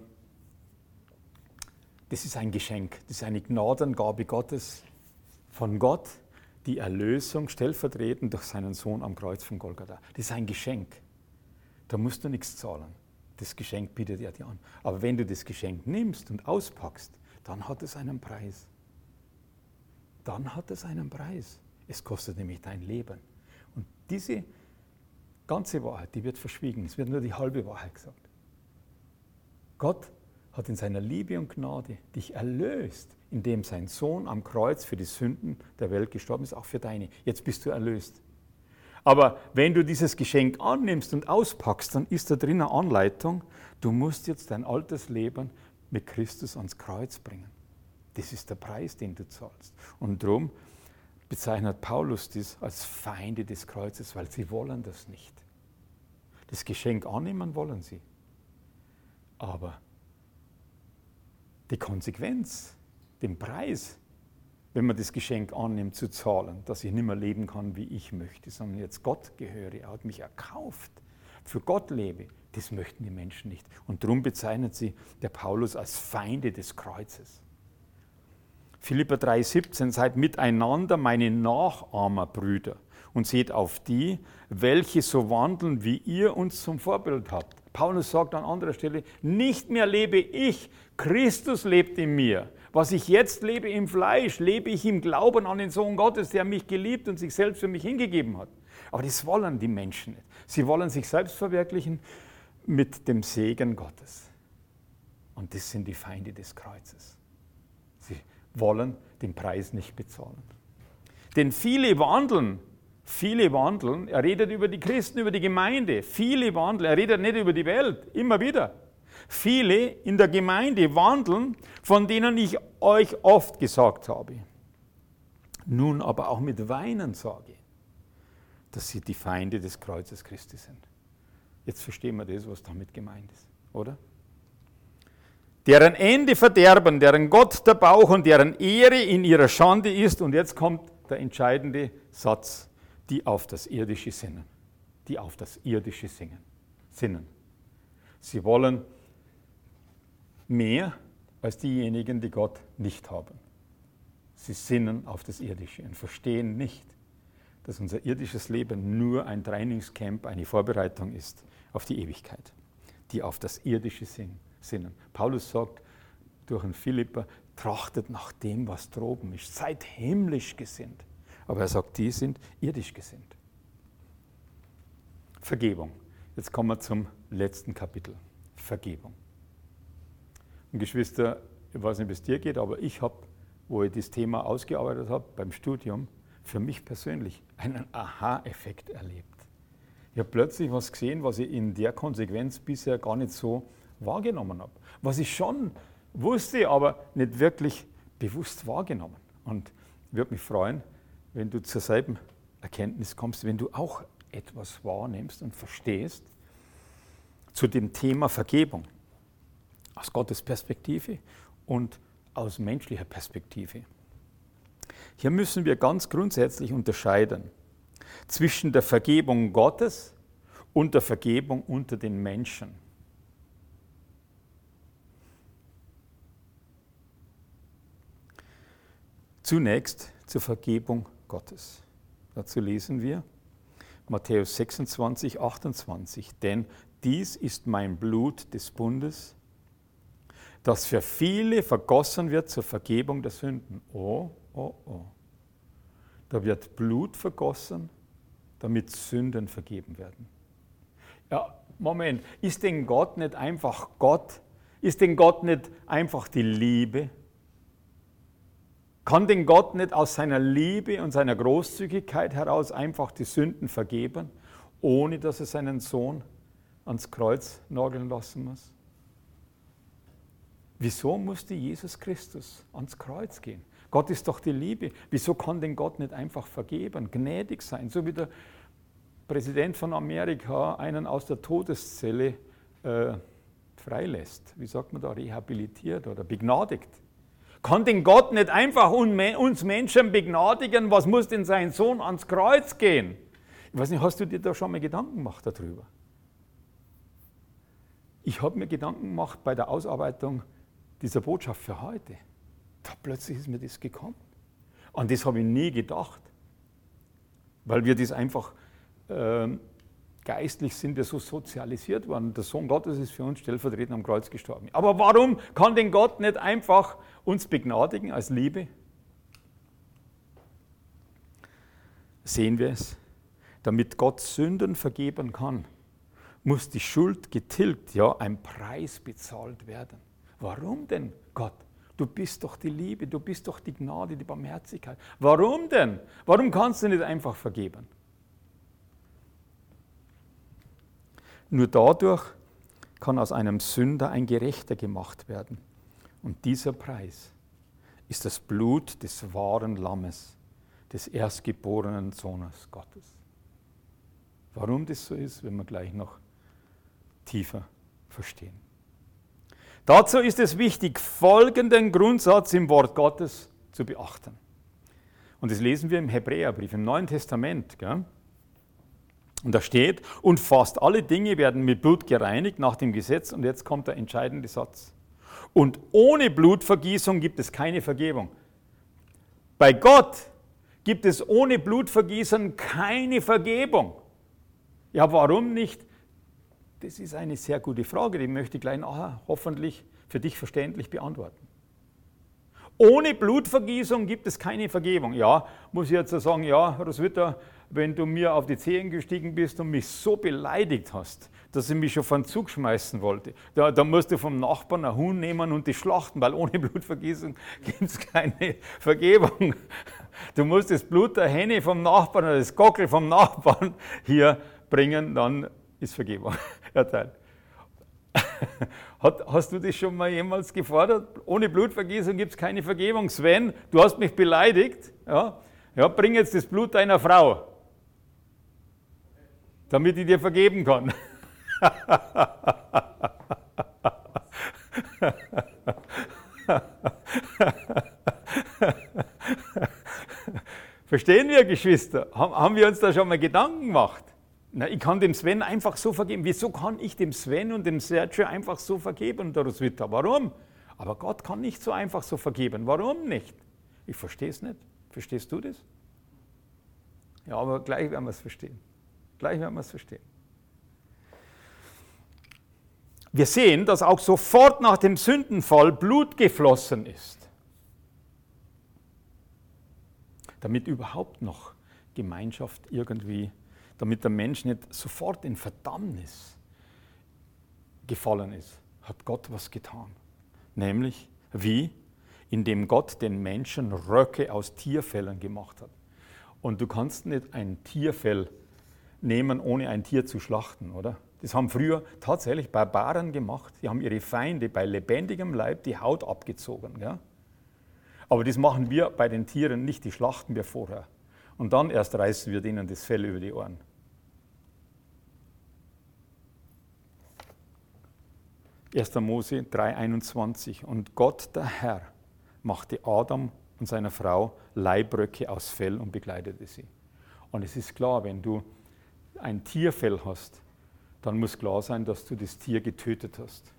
ist ein Geschenk, das ist eine Gnadengabe Gottes, von Gott, die Erlösung stellvertretend durch seinen Sohn am Kreuz von Golgatha. Das ist ein Geschenk. Da musst du nichts zahlen. Das Geschenk bietet er dir an. Aber wenn du das Geschenk nimmst und auspackst, dann hat es einen Preis. Dann hat es einen Preis. Es kostet nämlich dein Leben. Und diese ganze Wahrheit, die wird verschwiegen. Es wird nur die halbe Wahrheit gesagt. Gott hat in seiner Liebe und Gnade dich erlöst, indem sein Sohn am Kreuz für die Sünden der Welt gestorben ist, auch für deine. Jetzt bist du erlöst. Aber wenn du dieses Geschenk annimmst und auspackst, dann ist da drin eine Anleitung, du musst jetzt dein altes Leben mit Christus ans Kreuz bringen. Das ist der Preis, den du zahlst. Und darum bezeichnet Paulus das als Feinde des Kreuzes, weil sie wollen das nicht. Das Geschenk annehmen wollen sie. Aber die Konsequenz, den Preis, wenn man das Geschenk annimmt, zu zahlen, dass ich nicht mehr leben kann, wie ich möchte, sondern jetzt Gott gehöre, er hat mich erkauft, für Gott lebe, das möchten die Menschen nicht. Und darum bezeichnet sie der Paulus als Feinde des Kreuzes. Philipper 3,17, seid miteinander meine Nachahmer, Brüder, und seht auf die, welche so wandeln, wie ihr uns zum Vorbild habt. Paulus sagt an anderer Stelle, nicht mehr lebe ich, Christus lebt in mir. Was ich jetzt lebe im Fleisch, lebe ich im Glauben an den Sohn Gottes, der mich geliebt und sich selbst für mich hingegeben hat. Aber das wollen die Menschen nicht. Sie wollen sich selbst verwirklichen mit dem Segen Gottes. Und das sind die Feinde des Kreuzes. Sie wollen den Preis nicht bezahlen. Denn viele wandeln, er redet über die Christen, über die Gemeinde, viele wandeln, er redet nicht über die Welt, immer wieder. Viele in der Gemeinde wandeln, von denen ich euch oft gesagt habe. Nun aber auch mit Weinen sage, dass sie die Feinde des Kreuzes Christi sind. Jetzt verstehen wir das, was damit gemeint ist, oder? Deren Ende verderben, deren Gott der Bauch und deren Ehre in ihrer Schande ist. Und jetzt kommt der entscheidende Satz, die auf das Irdische sinnen. Die auf das Irdische sinnen. Sie wollen mehr als diejenigen, die Gott nicht haben. Sie sinnen auf das Irdische und verstehen nicht, dass unser irdisches Leben nur ein Trainingscamp, eine Vorbereitung ist auf die Ewigkeit, die auf das Irdische sinnen. Paulus sagt durch einen Philipper, trachtet nach dem, was droben ist, seid himmlisch gesinnt. Aber er sagt, die sind irdisch gesinnt. Vergebung. Jetzt kommen wir zum letzten Kapitel. Vergebung. Und Geschwister, ich weiß nicht, wie es dir geht, aber ich habe, wo ich das Thema ausgearbeitet habe, beim Studium, für mich persönlich einen Aha-Effekt erlebt. Ich habe plötzlich was gesehen, was ich in der Konsequenz bisher gar nicht so wahrgenommen habe. Was ich schon wusste, aber nicht wirklich bewusst wahrgenommen. Und ich würde mich freuen, wenn du zur selben Erkenntnis kommst, wenn du auch etwas wahrnimmst und verstehst zu dem Thema Vergebung aus Gottes Perspektive und aus menschlicher Perspektive. Hier müssen wir ganz grundsätzlich unterscheiden zwischen der Vergebung Gottes und der Vergebung unter den Menschen. Zunächst zur Vergebung Gottes. Dazu lesen wir Matthäus 26, 28. Denn dies ist mein Blut des Bundes, das für viele vergossen wird zur Vergebung der Sünden. Oh, oh, oh. Da wird Blut vergossen, damit Sünden vergeben werden. Ja, Moment, ist denn Gott nicht einfach Gott? Ist denn Gott nicht einfach die Liebe? Kann denn Gott nicht aus seiner Liebe und seiner Großzügigkeit heraus einfach die Sünden vergeben, ohne dass er seinen Sohn ans Kreuz nageln lassen muss? Wieso musste Jesus Christus ans Kreuz gehen? Gott ist doch die Liebe. Wieso kann denn Gott nicht einfach vergeben, gnädig sein? So wie der Präsident von Amerika einen aus der Todeszelle freilässt. Wie sagt man da, rehabilitiert oder begnadigt? Kann denn Gott nicht einfach uns Menschen begnadigen? Was muss denn sein Sohn ans Kreuz gehen? Ich weiß nicht, hast du dir da schon mal Gedanken gemacht darüber? Ich habe mir Gedanken gemacht bei der Ausarbeitung dieser Botschaft für heute. Da plötzlich ist mir das gekommen. An das habe ich nie gedacht. Weil wir das einfach geistlich sind wir so sozialisiert worden. Der Sohn Gottes ist für uns stellvertretend am Kreuz gestorben. Aber warum kann denn Gott nicht einfach uns begnadigen als Liebe? Sehen wir es? Damit Gott Sünden vergeben kann, muss die Schuld getilgt, ja, ein Preis bezahlt werden. Warum denn, Gott? Du bist doch die Liebe, du bist doch die Gnade, die Barmherzigkeit. Warum denn? Warum kannst du nicht einfach vergeben? Nur dadurch kann aus einem Sünder ein Gerechter gemacht werden. Und dieser Preis ist das Blut des wahren Lammes, des erstgeborenen Sohnes Gottes. Warum das so ist, werden wir gleich noch tiefer verstehen. Dazu ist es wichtig, folgenden Grundsatz im Wort Gottes zu beachten. Und das lesen wir im Hebräerbrief, im Neuen Testament. Gell? Und da steht, und fast alle Dinge werden mit Blut gereinigt nach dem Gesetz. Und jetzt kommt der entscheidende Satz. Und ohne Blutvergießung gibt es keine Vergebung. Bei Gott gibt es ohne Blutvergießen keine Vergebung. Ja, warum nicht? Das ist eine sehr gute Frage, die möchte ich gleich nachher hoffentlich für dich verständlich beantworten. Ohne Blutvergießung gibt es keine Vergebung. Ja, muss ich jetzt sagen, ja, Roswitha, wenn du mir auf die Zehen gestiegen bist und mich so beleidigt hast, dass ich mich schon von Zug schmeißen wollte, da musst du vom Nachbarn ein Huhn nehmen und die schlachten, weil ohne Blutvergießung gibt es keine Vergebung. Du musst das Blut der Henne vom Nachbarn oder das Gockel vom Nachbarn hier bringen, dann ist Vergebung erteilt. Hast du das schon mal jemals gefordert? Ohne Blutvergießung gibt es keine Vergebung. Sven, du hast mich beleidigt. Ja, bring jetzt das Blut deiner Frau, damit ich dir vergeben kann. Verstehen wir, Geschwister? Haben wir uns da schon mal Gedanken gemacht? Na, ich kann dem Sven einfach so vergeben. Wieso kann ich dem Sven und dem Sergio einfach so vergeben und der Roswitha? Warum? Aber Gott kann nicht so einfach so vergeben. Warum nicht? Ich verstehe es nicht. Verstehst du das? Ja, aber gleich werden wir es verstehen. Gleich werden wir es verstehen. Wir sehen, dass auch sofort nach dem Sündenfall Blut geflossen ist. Damit überhaupt noch Gemeinschaft irgendwie, damit der Mensch nicht sofort in Verdammnis gefallen ist, hat Gott was getan. Nämlich, wie? Indem Gott den Menschen Röcke aus Tierfellen gemacht hat. Und du kannst nicht ein Tierfell nehmen, ohne ein Tier zu schlachten, oder? Das haben früher tatsächlich Barbaren gemacht. Die haben ihre Feinde bei lebendigem Leib die Haut abgezogen. Ja? Aber das machen wir bei den Tieren nicht, die schlachten wir vorher. Und dann erst reißen wir denen das Fell über die Ohren. (1. Mose 3,21) Und Gott, der Herr, machte Adam und seiner Frau Leibröcke aus Fell und bekleidete sie. Und es ist klar, wenn du ein Tierfell hast, dann muss klar sein, dass du das Tier getötet hast.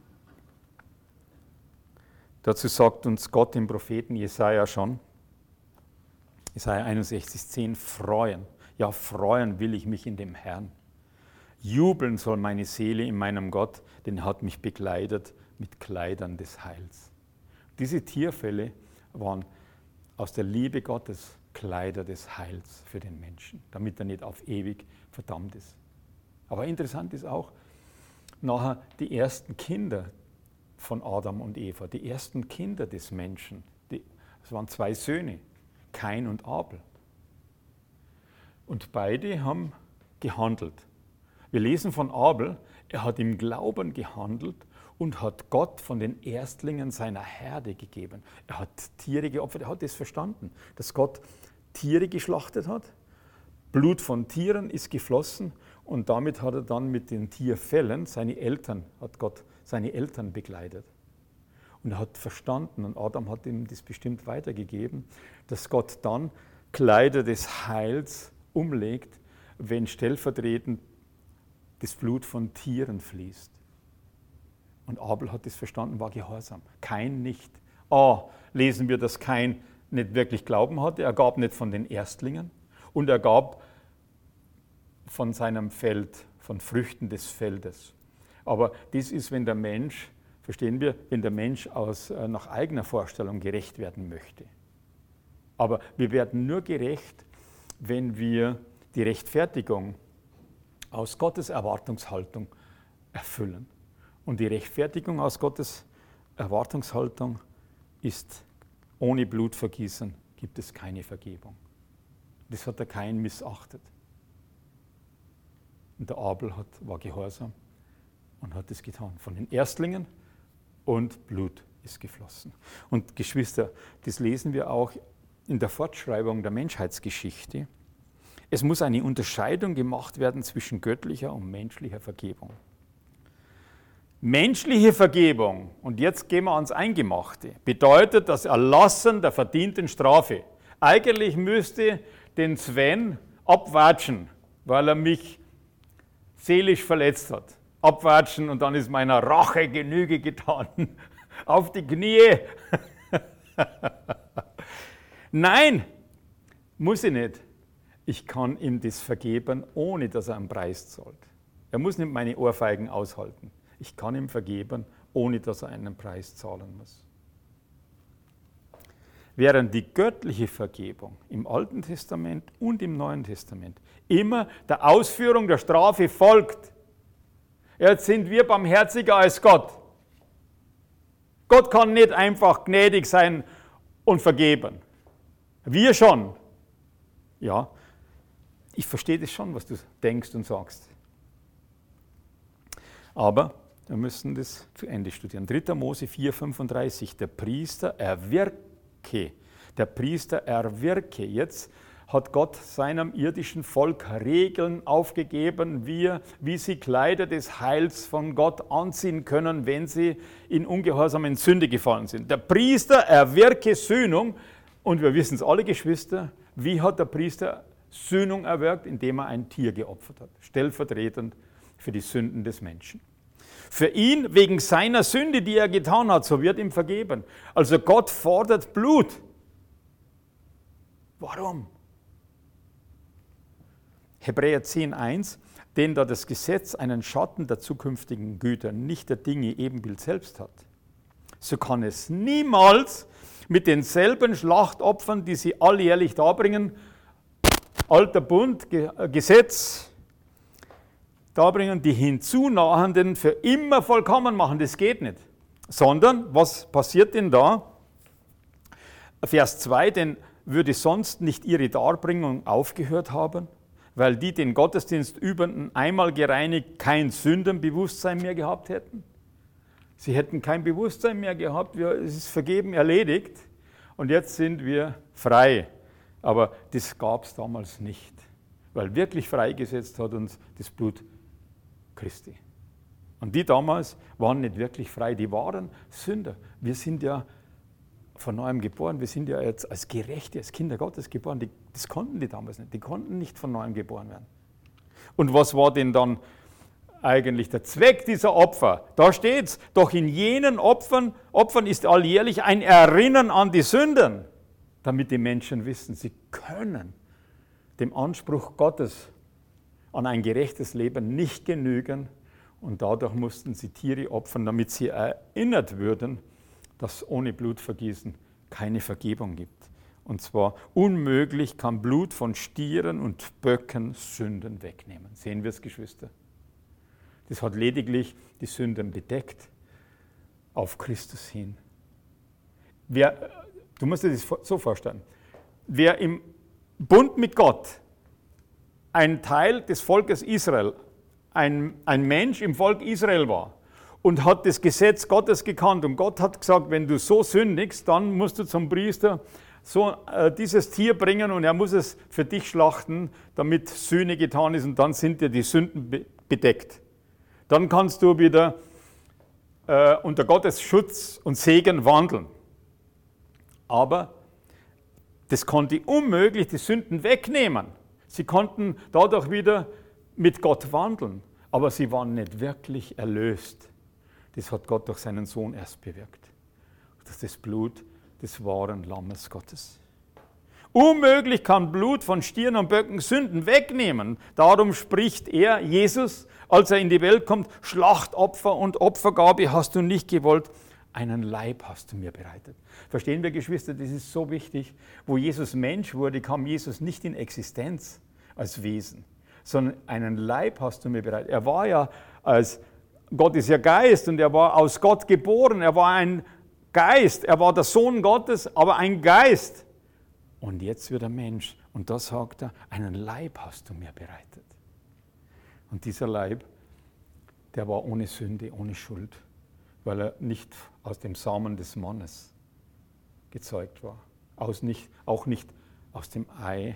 Dazu sagt uns Gott im Propheten Jesaja schon, Jesaja 61,10, freuen. Ja, freuen will ich mich in dem Herrn. Jubeln soll meine Seele in meinem Gott, denn er hat mich bekleidet mit Kleidern des Heils. Diese Tierfelle waren aus der Liebe Gottes Kleider des Heils für den Menschen, damit er nicht auf ewig verdammt ist. Aber interessant ist auch, nachher die ersten Kinder von Adam und Eva, die ersten Kinder des Menschen, es waren 2 Söhne, Kain und Abel. Und beide haben gehandelt. Wir lesen von Abel, er hat im Glauben gehandelt und hat Gott von den Erstlingen seiner Herde gegeben. Er hat Tiere geopfert, er hat das verstanden, dass Gott Tiere geschlachtet hat, Blut von Tieren ist geflossen und damit hat er dann mit den Tierfellen hat Gott seine Eltern bekleidet. Und er hat verstanden, und Adam hat ihm das bestimmt weitergegeben, dass Gott dann Kleider des Heils umlegt, wenn stellvertretend das Blut von Tieren fließt. Und Abel hat das verstanden, war gehorsam. Kain nicht. Lesen wir, dass Kain nicht wirklich Glauben hatte. Er gab nicht von den Erstlingen und er gab von seinem Feld, von Früchten des Feldes. Aber das ist, wenn der Mensch, verstehen wir, wenn der Mensch nach eigener Vorstellung gerecht werden möchte. Aber wir werden nur gerecht, wenn wir die Rechtfertigung aus Gottes Erwartungshaltung erfüllen. Und die Rechtfertigung aus Gottes Erwartungshaltung ist, ohne Blutvergießen gibt es keine Vergebung. Das hat der Kain missachtet. Und der Abel war gehorsam und hat es getan. Von den Erstlingen und Blut ist geflossen. Und Geschwister, das lesen wir auch in der Fortschreibung der Menschheitsgeschichte. Es muss eine Unterscheidung gemacht werden zwischen göttlicher und menschlicher Vergebung. Menschliche Vergebung, und jetzt gehen wir ans Eingemachte, bedeutet das Erlassen der verdienten Strafe. Eigentlich müsste den Sven abwatschen, weil er mich seelisch verletzt hat. Abwatschen und dann ist meiner Rache Genüge getan. Auf die Knie. Nein, muss ich nicht. Ich kann ihm das vergeben, ohne dass er einen Preis zahlt. Er muss nicht meine Ohrfeigen aushalten. Ich kann ihm vergeben, ohne dass er einen Preis zahlen muss. Während die göttliche Vergebung im Alten Testament und im Neuen Testament immer der Ausführung der Strafe folgt. Jetzt sind wir barmherziger als Gott. Gott kann nicht einfach gnädig sein und vergeben. Wir schon. Ja, ich verstehe das schon, was du denkst und sagst. Aber wir müssen das zu Ende studieren. 3. Mose 4,35. Der Priester erwirke. Jetzt hat Gott seinem irdischen Volk Regeln aufgegeben, wie sie Kleider des Heils von Gott anziehen können, wenn sie in Ungehorsam in Sünde gefallen sind. Der Priester erwirke Sühnung, und wir wissen es alle, Geschwister, Wie hat der Priester Sühnung erwirkt? Indem er ein Tier geopfert hat, stellvertretend für die Sünden des Menschen. Für ihn, wegen seiner Sünde, die er getan hat, so wird ihm vergeben. Also Gott fordert Blut. Warum? Hebräer 10,1, denn da das Gesetz einen Schatten der zukünftigen Güter, nicht der Dinge Ebenbild selbst hat, so kann es niemals mit denselben Schlachtopfern, die sie alljährlich darbringen, alter Bund, Gesetz, darbringen, die Hinzunahenden für immer vollkommen machen. Das geht nicht. Sondern, was passiert denn da? Vers 2, denn würde sonst nicht ihre Darbringung aufgehört haben, weil die den Gottesdienst übenden einmal gereinigt kein Sündenbewusstsein mehr gehabt hätten? Sie hätten kein Bewusstsein mehr gehabt, es ist vergeben, erledigt und jetzt sind wir frei. Aber das gab es damals nicht, weil wirklich freigesetzt hat uns das Blut Christi. Und die damals waren nicht wirklich frei, die waren Sünder. Wir sind ja von neuem geboren, wir sind ja jetzt als Gerechte, als Kinder Gottes geboren. Das konnten die damals nicht, die konnten nicht von neuem geboren werden. Und was war denn dann eigentlich der Zweck dieser Opfer? Da steht es, doch in jenen Opfern ist alljährlich ein Erinnern an die Sünden, damit die Menschen wissen, sie können dem Anspruch Gottes an ein gerechtes Leben nicht genügen und dadurch mussten sie Tiere opfern, damit sie erinnert würden, dass ohne Blutvergießen keine Vergebung gibt. Und zwar unmöglich kann Blut von Stieren und Böcken Sünden wegnehmen. Sehen wir es, Geschwister? Das hat lediglich die Sünden bedeckt auf Christus hin. Du musst dir das so vorstellen, wer im Bund mit Gott ein Teil des Volkes Israel, ein Mensch im Volk Israel war und hat das Gesetz Gottes gekannt und Gott hat gesagt, wenn du so sündigst, dann musst du zum Priester dieses Tier bringen und er muss es für dich schlachten, damit Sühne getan ist und dann sind dir die Sünden bedeckt. Dann kannst du wieder unter Gottes Schutz und Segen wandeln. Aber das konnte unmöglich die Sünden wegnehmen. Sie konnten dadurch wieder mit Gott wandeln, aber sie waren nicht wirklich erlöst. Das hat Gott durch seinen Sohn erst bewirkt. Das ist das Blut des wahren Lammes Gottes. Unmöglich kann Blut von Stieren und Böcken Sünden wegnehmen. Darum spricht er, Jesus, als er in die Welt kommt, Schlachtopfer und Opfergabe hast du nicht gewollt, einen Leib hast du mir bereitet. Verstehen wir, Geschwister, das ist so wichtig. Wo Jesus Mensch wurde, kam Jesus nicht in Existenz als Wesen, sondern einen Leib hast du mir bereitet. Er war ja Gott ist ja Geist und er war aus Gott geboren. Er war ein Geist, er war der Sohn Gottes, aber ein Geist. Und jetzt wird er Mensch. Und da sagt er, einen Leib hast du mir bereitet. Und dieser Leib, der war ohne Sünde, ohne Schuld, weil er nicht aus dem Samen des Mannes gezeugt war. Auch nicht aus dem Ei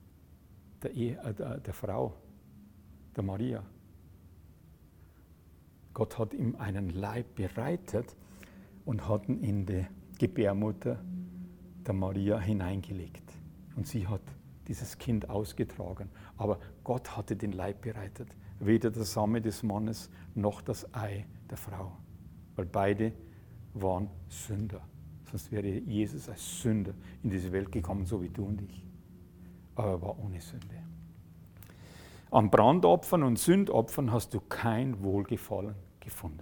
der Frau, der Maria. Gott hat ihm einen Leib bereitet und hat ihn in die Gebärmutter der Maria hineingelegt. Und sie hat dieses Kind ausgetragen. Aber Gott hatte den Leib bereitet. Weder der Same des Mannes noch das Ei der Frau. Weil beide waren Sünder. Sonst wäre Jesus als Sünder in diese Welt gekommen, so wie du und ich. Aber er war ohne Sünde. An Brandopfern und Sündopfern hast du kein Wohlgefallen gefunden.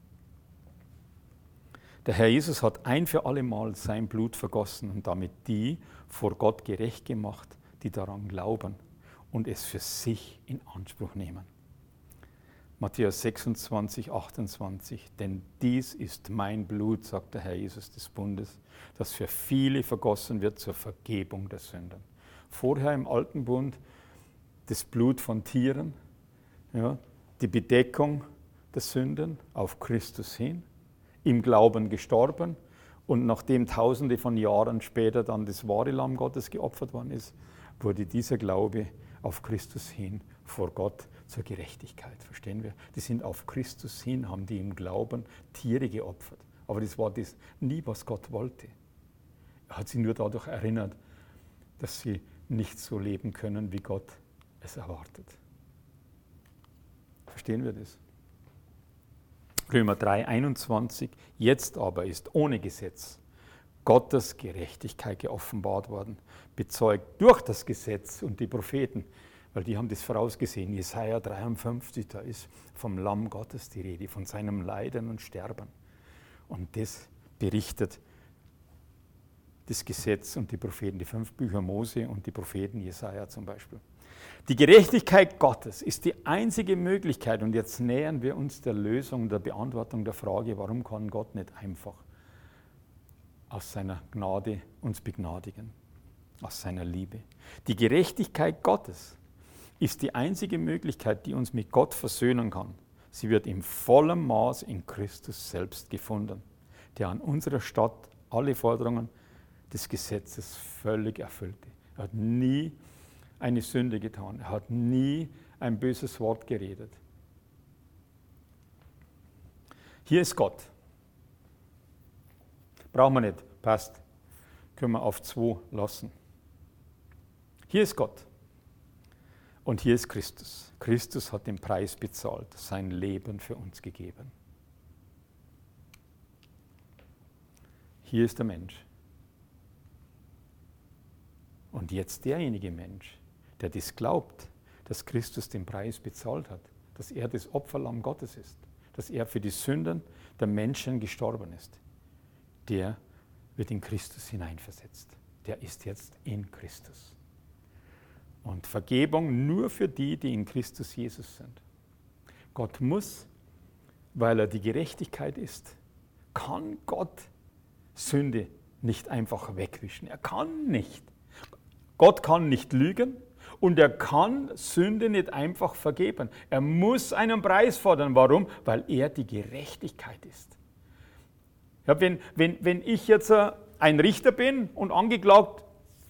Der Herr Jesus hat ein für alle Mal sein Blut vergossen und damit die vor Gott gerecht gemacht, die daran glauben und es für sich in Anspruch nehmen. Matthäus 26, 28, denn dies ist mein Blut, sagt der Herr Jesus des Bundes, das für viele vergossen wird zur Vergebung der Sünden. Vorher im Alten Bund das Blut von Tieren, ja, die Bedeckung der Sünden auf Christus hin, im Glauben gestorben und nachdem Tausende von Jahren später dann das wahre Lamm Gottes geopfert worden ist, wurde dieser Glaube auf Christus hin vor Gott zur Gerechtigkeit. Verstehen wir? Die sind auf Christus hin, haben die im Glauben Tiere geopfert. Aber das war das nie, was Gott wollte. Er hat sie nur dadurch erinnert, dass sie nicht so leben können, wie Gott es erwartet. Verstehen wir das? Römer 3, 21. Jetzt aber ist ohne Gesetz Gottes Gerechtigkeit geoffenbart worden, bezeugt durch das Gesetz und die Propheten, weil die haben das vorausgesehen. Jesaja 53, da ist vom Lamm Gottes die Rede, von seinem Leiden und Sterben. Und das berichtet das Gesetz und die Propheten, die 5 Bücher Mose und die Propheten Jesaja zum Beispiel. Die Gerechtigkeit Gottes ist die einzige Möglichkeit, und jetzt nähern wir uns der Lösung, der Beantwortung der Frage, warum kann Gott nicht einfach aus seiner Gnade uns begnadigen, aus seiner Liebe. Die Gerechtigkeit Gottes ist die einzige Möglichkeit, die uns mit Gott versöhnen kann. Sie wird im vollen Maß in Christus selbst gefunden, der an unserer Stadt alle Forderungen des Gesetzes völlig erfüllte. Er hat nie eine Sünde getan. Er hat nie ein böses Wort geredet. Hier ist Gott. Brauchen wir nicht, passt. Können wir auf 2 lassen. Hier ist Gott. Und hier ist Christus. Christus hat den Preis bezahlt, sein Leben für uns gegeben. Hier ist der Mensch. Und jetzt derjenige Mensch, der das glaubt, dass Christus den Preis bezahlt hat, dass er das Opferlamm Gottes ist, dass er für die Sünden der Menschen gestorben ist, der wird in Christus hineinversetzt. Der ist jetzt in Christus. Und Vergebung nur für die, die in Christus Jesus sind. Gott muss, weil er die Gerechtigkeit ist, kann Gott Sünde nicht einfach wegwischen. Er kann nicht. Gott kann nicht lügen und er kann Sünde nicht einfach vergeben. Er muss einen Preis fordern. Warum? Weil er die Gerechtigkeit ist. Ja, wenn ich jetzt ein Richter bin und angeklagt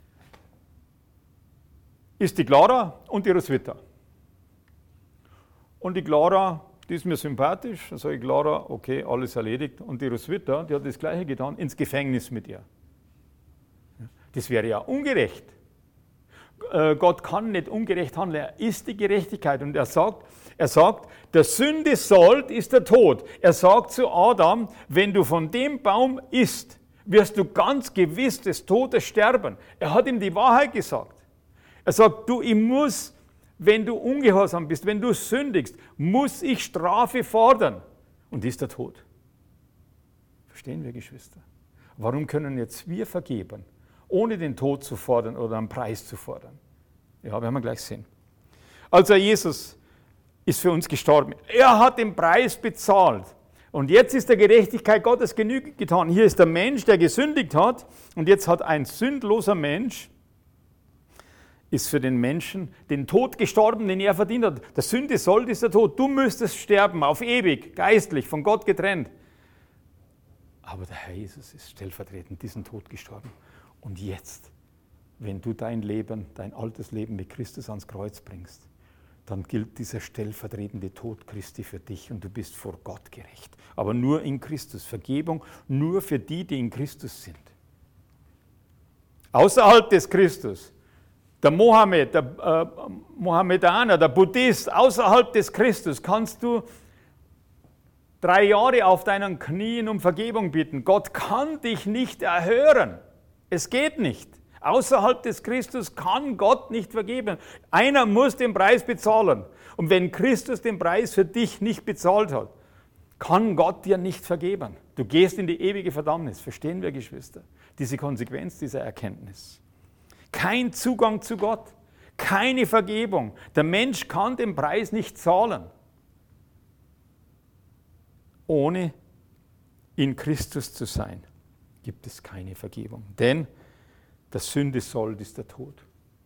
ist die Clara und die Roswitha. Und die Clara, die ist mir sympathisch, dann sage ich, Clara, okay, alles erledigt. Und die Roswitha, die hat das Gleiche getan, ins Gefängnis mit ihr. Das wäre ja ungerecht. Gott kann nicht ungerecht handeln, er ist die Gerechtigkeit. Und er sagt, der Sünde Sold ist der Tod. Er sagt zu Adam, wenn du von dem Baum isst, wirst du ganz gewiss des Todes sterben. Er hat ihm die Wahrheit gesagt. Er sagt, ich muss, wenn du ungehorsam bist, wenn du sündigst, muss ich Strafe fordern. Und das ist der Tod. Verstehen wir, Geschwister? Warum können jetzt wir vergeben, ohne den Tod zu fordern oder einen Preis zu fordern? Ja, werden wir gleich sehen. Also Jesus ist für uns gestorben. Er hat den Preis bezahlt. Und jetzt ist der Gerechtigkeit Gottes Genüge getan. Hier ist der Mensch, der gesündigt hat. Und jetzt hat ein sündloser Mensch, ist für den Menschen den Tod gestorben, den er verdient hat. Der Sünde Sold ist der Tod. Du müsstest sterben, auf ewig, geistlich, von Gott getrennt. Aber der Herr Jesus ist stellvertretend diesen Tod gestorben. Und jetzt, wenn du dein Leben, dein altes Leben mit Christus ans Kreuz bringst, dann gilt dieser stellvertretende Tod Christi für dich und du bist vor Gott gerecht. Aber nur in Christus. Vergebung nur für die, die in Christus sind. Außerhalb des Christus. Der Mohammed, der Mohammedaner, der Buddhist, außerhalb des Christus kannst du 3 Jahre auf deinen Knien um Vergebung bitten. Gott kann dich nicht erhören. Es geht nicht. Außerhalb des Christus kann Gott nicht vergeben. Einer muss den Preis bezahlen. Und wenn Christus den Preis für dich nicht bezahlt hat, kann Gott dir nicht vergeben. Du gehst in die ewige Verdammnis. Verstehen wir, Geschwister? Diese Konsequenz dieser Erkenntnis. Kein Zugang zu Gott, keine Vergebung. Der Mensch kann den Preis nicht zahlen. Ohne in Christus zu sein, gibt es keine Vergebung. Denn der Sünde Sold ist der Tod.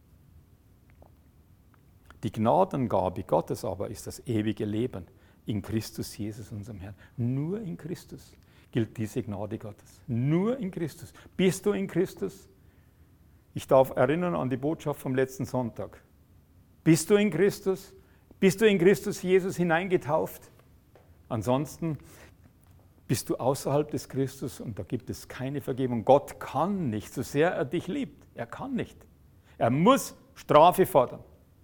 Die Gnadengabe Gottes aber ist das ewige Leben in Christus Jesus, unserem Herrn. Nur in Christus gilt diese Gnade Gottes. Nur in Christus. Bist du in Christus? Ich darf erinnern an die Botschaft vom letzten Sonntag. Bist du in Christus? Bist du in Christus Jesus hineingetauft? Ansonsten bist du außerhalb des Christus und da gibt es keine Vergebung. Gott kann nicht, so sehr er dich liebt. Er kann nicht. Er muss Strafe fordern.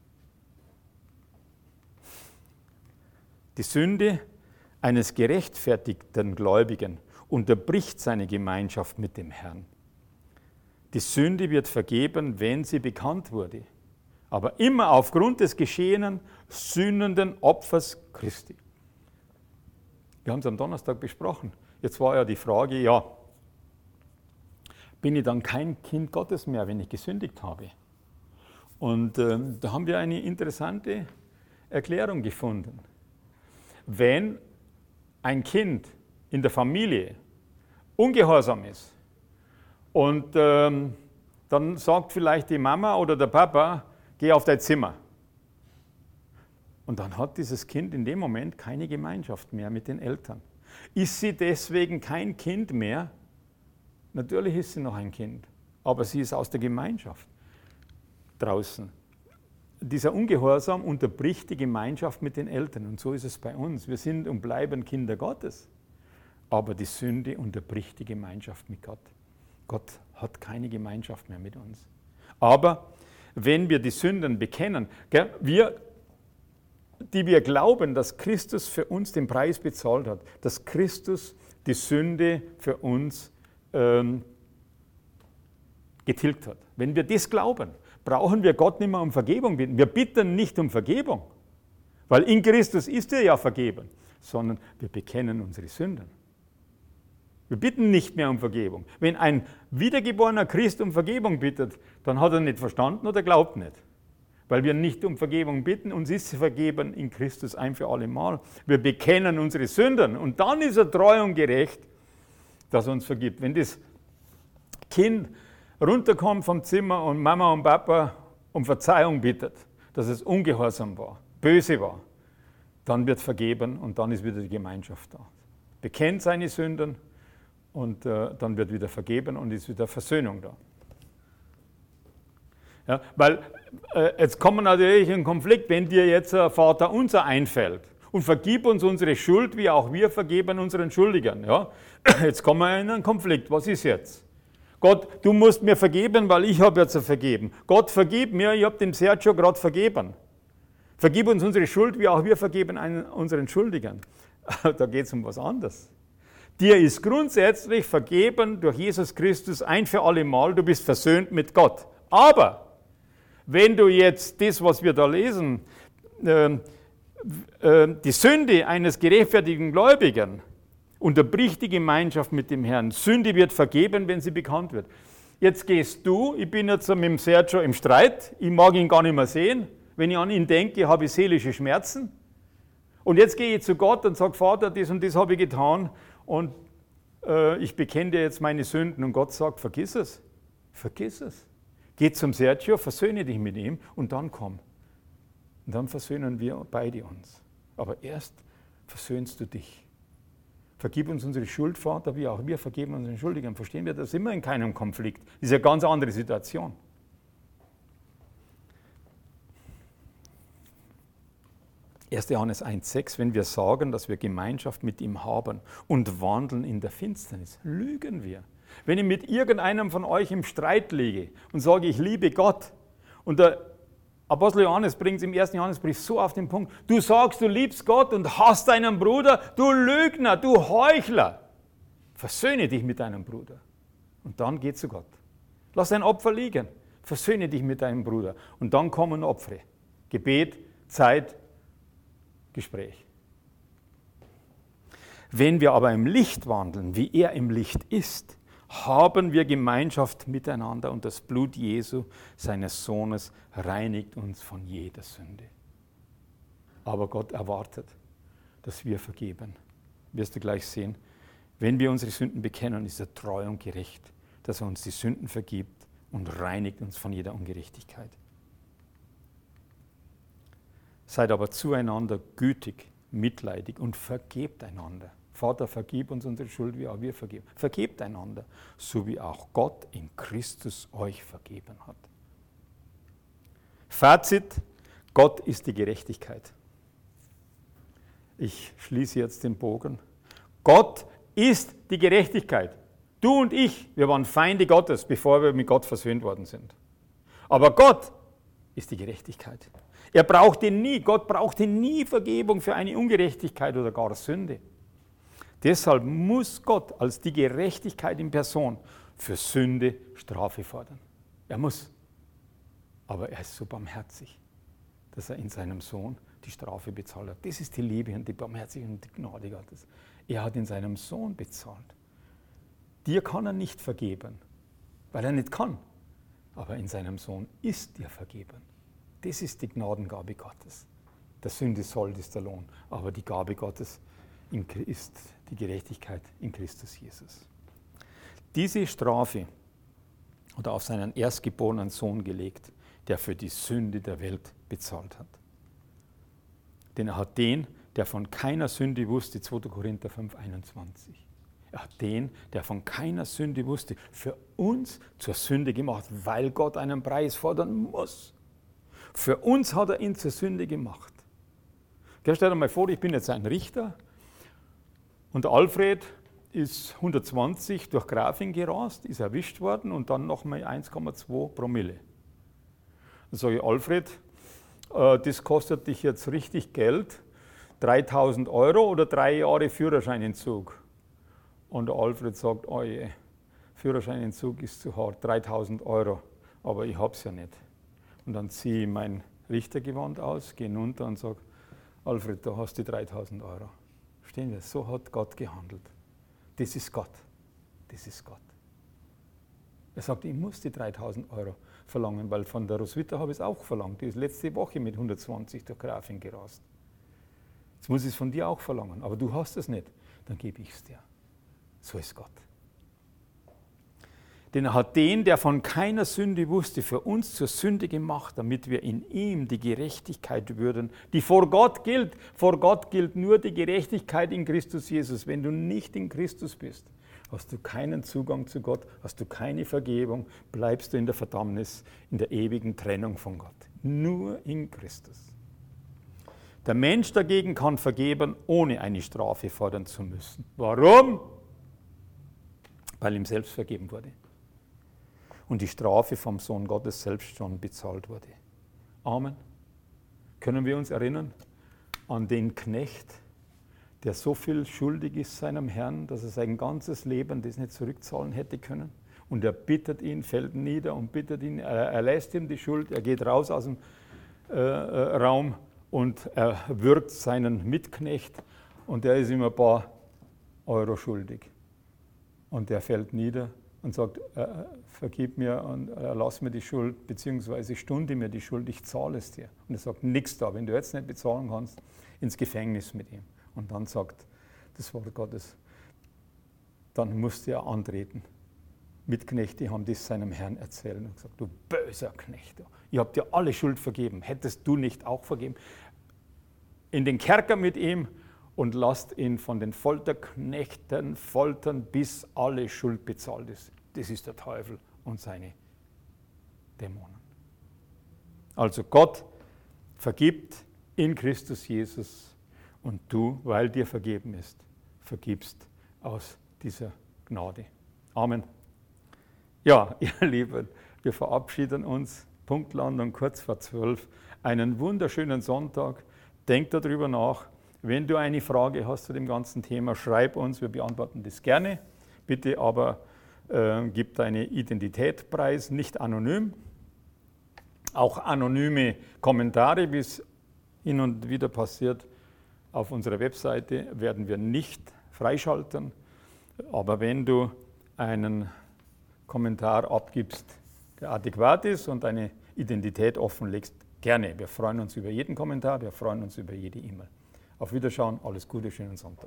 Die Sünde eines gerechtfertigten Gläubigen unterbricht seine Gemeinschaft mit dem Herrn. Die Sünde wird vergeben, wenn sie bekannt wurde, aber immer aufgrund des geschehenen, sühnenden Opfers Christi. Wir haben es am Donnerstag besprochen. Jetzt war ja die Frage, ja, bin ich dann kein Kind Gottes mehr, wenn ich gesündigt habe? Und da haben wir eine interessante Erklärung gefunden. Wenn ein Kind in der Familie ungehorsam ist und dann sagt vielleicht die Mama oder der Papa, geh auf dein Zimmer. Und dann hat dieses Kind in dem Moment keine Gemeinschaft mehr mit den Eltern. Ist sie deswegen kein Kind mehr? Natürlich ist sie noch ein Kind, aber sie ist aus der Gemeinschaft draußen. Dieser Ungehorsam unterbricht die Gemeinschaft mit den Eltern und so ist es bei uns. Wir sind und bleiben Kinder Gottes, aber die Sünde unterbricht die Gemeinschaft mit Gott. Gott hat keine Gemeinschaft mehr mit uns. Aber wenn wir die Sünden bekennen, die wir glauben, dass Christus für uns den Preis bezahlt hat, dass Christus die Sünde für uns getilgt hat. Wenn wir das glauben, brauchen wir Gott nicht mehr um Vergebung bitten. Wir bitten nicht um Vergebung, weil in Christus ist er ja vergeben, sondern wir bekennen unsere Sünden. Wir bitten nicht mehr um Vergebung. Wenn ein wiedergeborener Christ um Vergebung bittet, dann hat er nicht verstanden oder glaubt nicht. Weil wir nicht um Vergebung bitten, uns ist sie vergeben in Christus ein für alle Mal. Wir bekennen unsere Sünden und dann ist er treu und gerecht, dass er uns vergibt. Wenn das Kind runterkommt vom Zimmer und Mama und Papa um Verzeihung bittet, dass es ungehorsam war, böse war, dann wird vergeben und dann ist wieder die Gemeinschaft da. Bekennt seine Sünden und dann wird wieder vergeben und ist wieder Versöhnung da. Ja, weil jetzt kommen wir natürlich in Konflikt, wenn dir jetzt Vater unser einfällt und vergib uns unsere Schuld, wie auch wir vergeben unseren Schuldigern. Ja? Jetzt kommen wir in einen Konflikt. Was ist jetzt? Gott, du musst mir vergeben, weil ich habe jetzt vergeben. Gott, vergib mir, ich habe dem Sergio gerade vergeben. Vergib uns unsere Schuld, wie auch wir vergeben unseren Schuldigern. Da geht es um was anderes. Dir ist grundsätzlich vergeben durch Jesus Christus ein für alle Mal, du bist versöhnt mit Gott. Aber wenn du jetzt das, was wir da lesen, die Sünde eines gerechtfertigten Gläubigen unterbricht die Gemeinschaft mit dem Herrn. Sünde wird vergeben, wenn sie bekannt wird. Jetzt gehst du, ich bin jetzt mit dem Sergio im Streit, ich mag ihn gar nicht mehr sehen. Wenn ich an ihn denke, habe ich seelische Schmerzen. Und jetzt gehe ich zu Gott und sage, Vater, das und das habe ich getan und ich bekenne dir jetzt meine Sünden. Und Gott sagt, vergiss es, vergiss es. Geh zum Sergio, versöhne dich mit ihm und dann komm. Und dann versöhnen wir beide uns. Aber erst versöhnst du dich. Vergib uns unsere Schuld, Vater, wie auch wir vergeben unseren Schuldigern. Verstehen wir, da sind wir in keinem Konflikt. Das ist eine ganz andere Situation. 1. Johannes 1,6, wenn wir sagen, dass wir Gemeinschaft mit ihm haben und wandeln in der Finsternis, lügen wir. Wenn ich mit irgendeinem von euch im Streit liege und sage, ich liebe Gott, und der Apostel Johannes bringt es im 1. Johannesbrief so auf den Punkt, du sagst, du liebst Gott und hasst deinen Bruder, du Lügner, du Heuchler. Versöhne dich mit deinem Bruder und dann geh zu Gott. Lass dein Opfer liegen, versöhne dich mit deinem Bruder und dann kommen Opfer. Gebet, Zeit, Gespräch. Wenn wir aber im Licht wandeln, wie er im Licht ist, haben wir Gemeinschaft miteinander und das Blut Jesu, seines Sohnes, reinigt uns von jeder Sünde. Aber Gott erwartet, dass wir vergeben. Wirst du gleich sehen, wenn wir unsere Sünden bekennen, ist er treu und gerecht, dass er uns die Sünden vergibt und reinigt uns von jeder Ungerechtigkeit. Seid aber zueinander gütig, mitleidig und vergebt einander. Vater, vergib uns unsere Schuld, wie auch wir vergeben. Vergebt einander, so wie auch Gott in Christus euch vergeben hat. Fazit, Gott ist die Gerechtigkeit. Ich schließe jetzt den Bogen. Gott ist die Gerechtigkeit. Du und ich, wir waren Feinde Gottes, bevor wir mit Gott versöhnt worden sind. Aber Gott ist die Gerechtigkeit. Er brauchte nie, Gott brauchte nie Vergebung für eine Ungerechtigkeit oder gar Sünde. Deshalb muss Gott als die Gerechtigkeit in Person für Sünde Strafe fordern. Er muss. Aber er ist so barmherzig, dass er in seinem Sohn die Strafe bezahlt hat. Das ist die Liebe und die Barmherzigkeit und die Gnade Gottes. Er hat in seinem Sohn bezahlt. Dir kann er nicht vergeben, weil er nicht kann. Aber in seinem Sohn ist dir vergeben. Das ist die Gnadengabe Gottes. Der Sünde Sold ist der Lohn, aber die Gabe Gottes ist die Gerechtigkeit in Christus Jesus. Diese Strafe hat er auf seinen erstgeborenen Sohn gelegt, der für die Sünde der Welt bezahlt hat. Denn er hat den, der von keiner Sünde wusste, 2. Korinther 5,21. Er hat den, der von keiner Sünde wusste, für uns zur Sünde gemacht, weil Gott einen Preis fordern muss. Für uns hat er ihn zur Sünde gemacht. Stell dir mal vor, ich bin jetzt ein Richter und der Alfred ist 120 durch Grafing gerast, ist erwischt worden und dann nochmal 1,2 Promille. Dann sage ich, Alfred, das kostet dich jetzt richtig Geld, 3.000 € oder 3 Jahre Führerscheinentzug. Und der Alfred sagt, oh je, Führerscheinentzug ist zu hart, 3.000 €, aber ich hab's ja nicht. Und dann ziehe ich mein Richtergewand aus, gehe hinunter und sage, Alfred, da hast du die 3.000 €. Verstehen wir, so hat Gott gehandelt. Das ist Gott. Das ist Gott. Er sagt, ich muss die 3.000 € verlangen, weil von der Roswitha habe ich es auch verlangt. Die ist letzte Woche mit 120 durch Grafing gerast. Jetzt muss ich es von dir auch verlangen, aber du hast es nicht, dann gebe ich es dir. So ist Gott. Denn er hat den, der von keiner Sünde wusste, für uns zur Sünde gemacht, damit wir in ihm die Gerechtigkeit würden, die vor Gott gilt. Vor Gott gilt nur die Gerechtigkeit in Christus Jesus. Wenn du nicht in Christus bist, hast du keinen Zugang zu Gott, hast du keine Vergebung, bleibst du in der Verdammnis, in der ewigen Trennung von Gott. Nur in Christus. Der Mensch dagegen kann vergeben, ohne eine Strafe fordern zu müssen. Warum? Weil ihm selbst vergeben wurde. Und die Strafe vom Sohn Gottes selbst schon bezahlt wurde. Amen. Können wir uns erinnern an den Knecht, der so viel schuldig ist seinem Herrn, dass er sein ganzes Leben das nicht zurückzahlen hätte können? Und er bittet ihn, fällt nieder und bittet ihn, er lässt ihm die Schuld, er geht raus aus dem Raum und er würgt seinen Mitknecht und der ist ihm ein paar Euro schuldig. Und der fällt nieder und sagt, vergib mir und erlass mir die Schuld, beziehungsweise stunde mir die Schuld, ich zahle es dir. Und er sagt, nix da, wenn du jetzt nicht bezahlen kannst, ins Gefängnis mit ihm. Und dann sagt das Wort Gottes, dann musste er antreten. Mitknechte haben das seinem Herrn erzählt und gesagt, du böser Knecht, ich habe dir alle Schuld vergeben, hättest du nicht auch vergeben? In den Kerker mit ihm und lasst ihn von den Folterknechten foltern, bis alle Schuld bezahlt ist. Das ist der Teufel und seine Dämonen. Also Gott vergibt in Christus Jesus und du, weil dir vergeben ist, vergibst aus dieser Gnade. Amen. Ja, ihr Lieben, wir verabschieden uns, Punktlandung kurz vor 12. Einen wunderschönen Sonntag. Denk darüber nach. Wenn du eine Frage hast zu dem ganzen Thema, schreib uns, wir beantworten das gerne. Bitte aber gib deine Identität preis, nicht anonym. Auch anonyme Kommentare, wie es hin und wieder passiert, auf unserer Webseite werden wir nicht freischalten. Aber wenn du einen Kommentar abgibst, der adäquat ist und deine Identität offenlegst, gerne. Wir freuen uns über jeden Kommentar, wir freuen uns über jede E-Mail. Auf Wiederschauen, alles Gute, schönen Sonntag.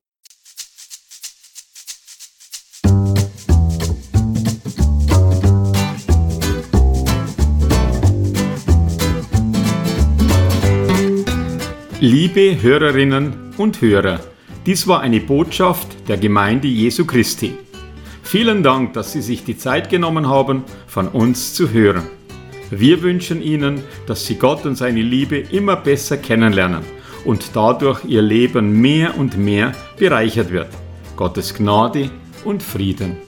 Liebe Hörerinnen und Hörer, dies war eine Botschaft der Gemeinde Jesu Christi. Vielen Dank, dass Sie sich die Zeit genommen haben, von uns zu hören. Wir wünschen Ihnen, dass Sie Gott und seine Liebe immer besser kennenlernen und dadurch Ihr Leben mehr und mehr bereichert wird. Gottes Gnade und Frieden.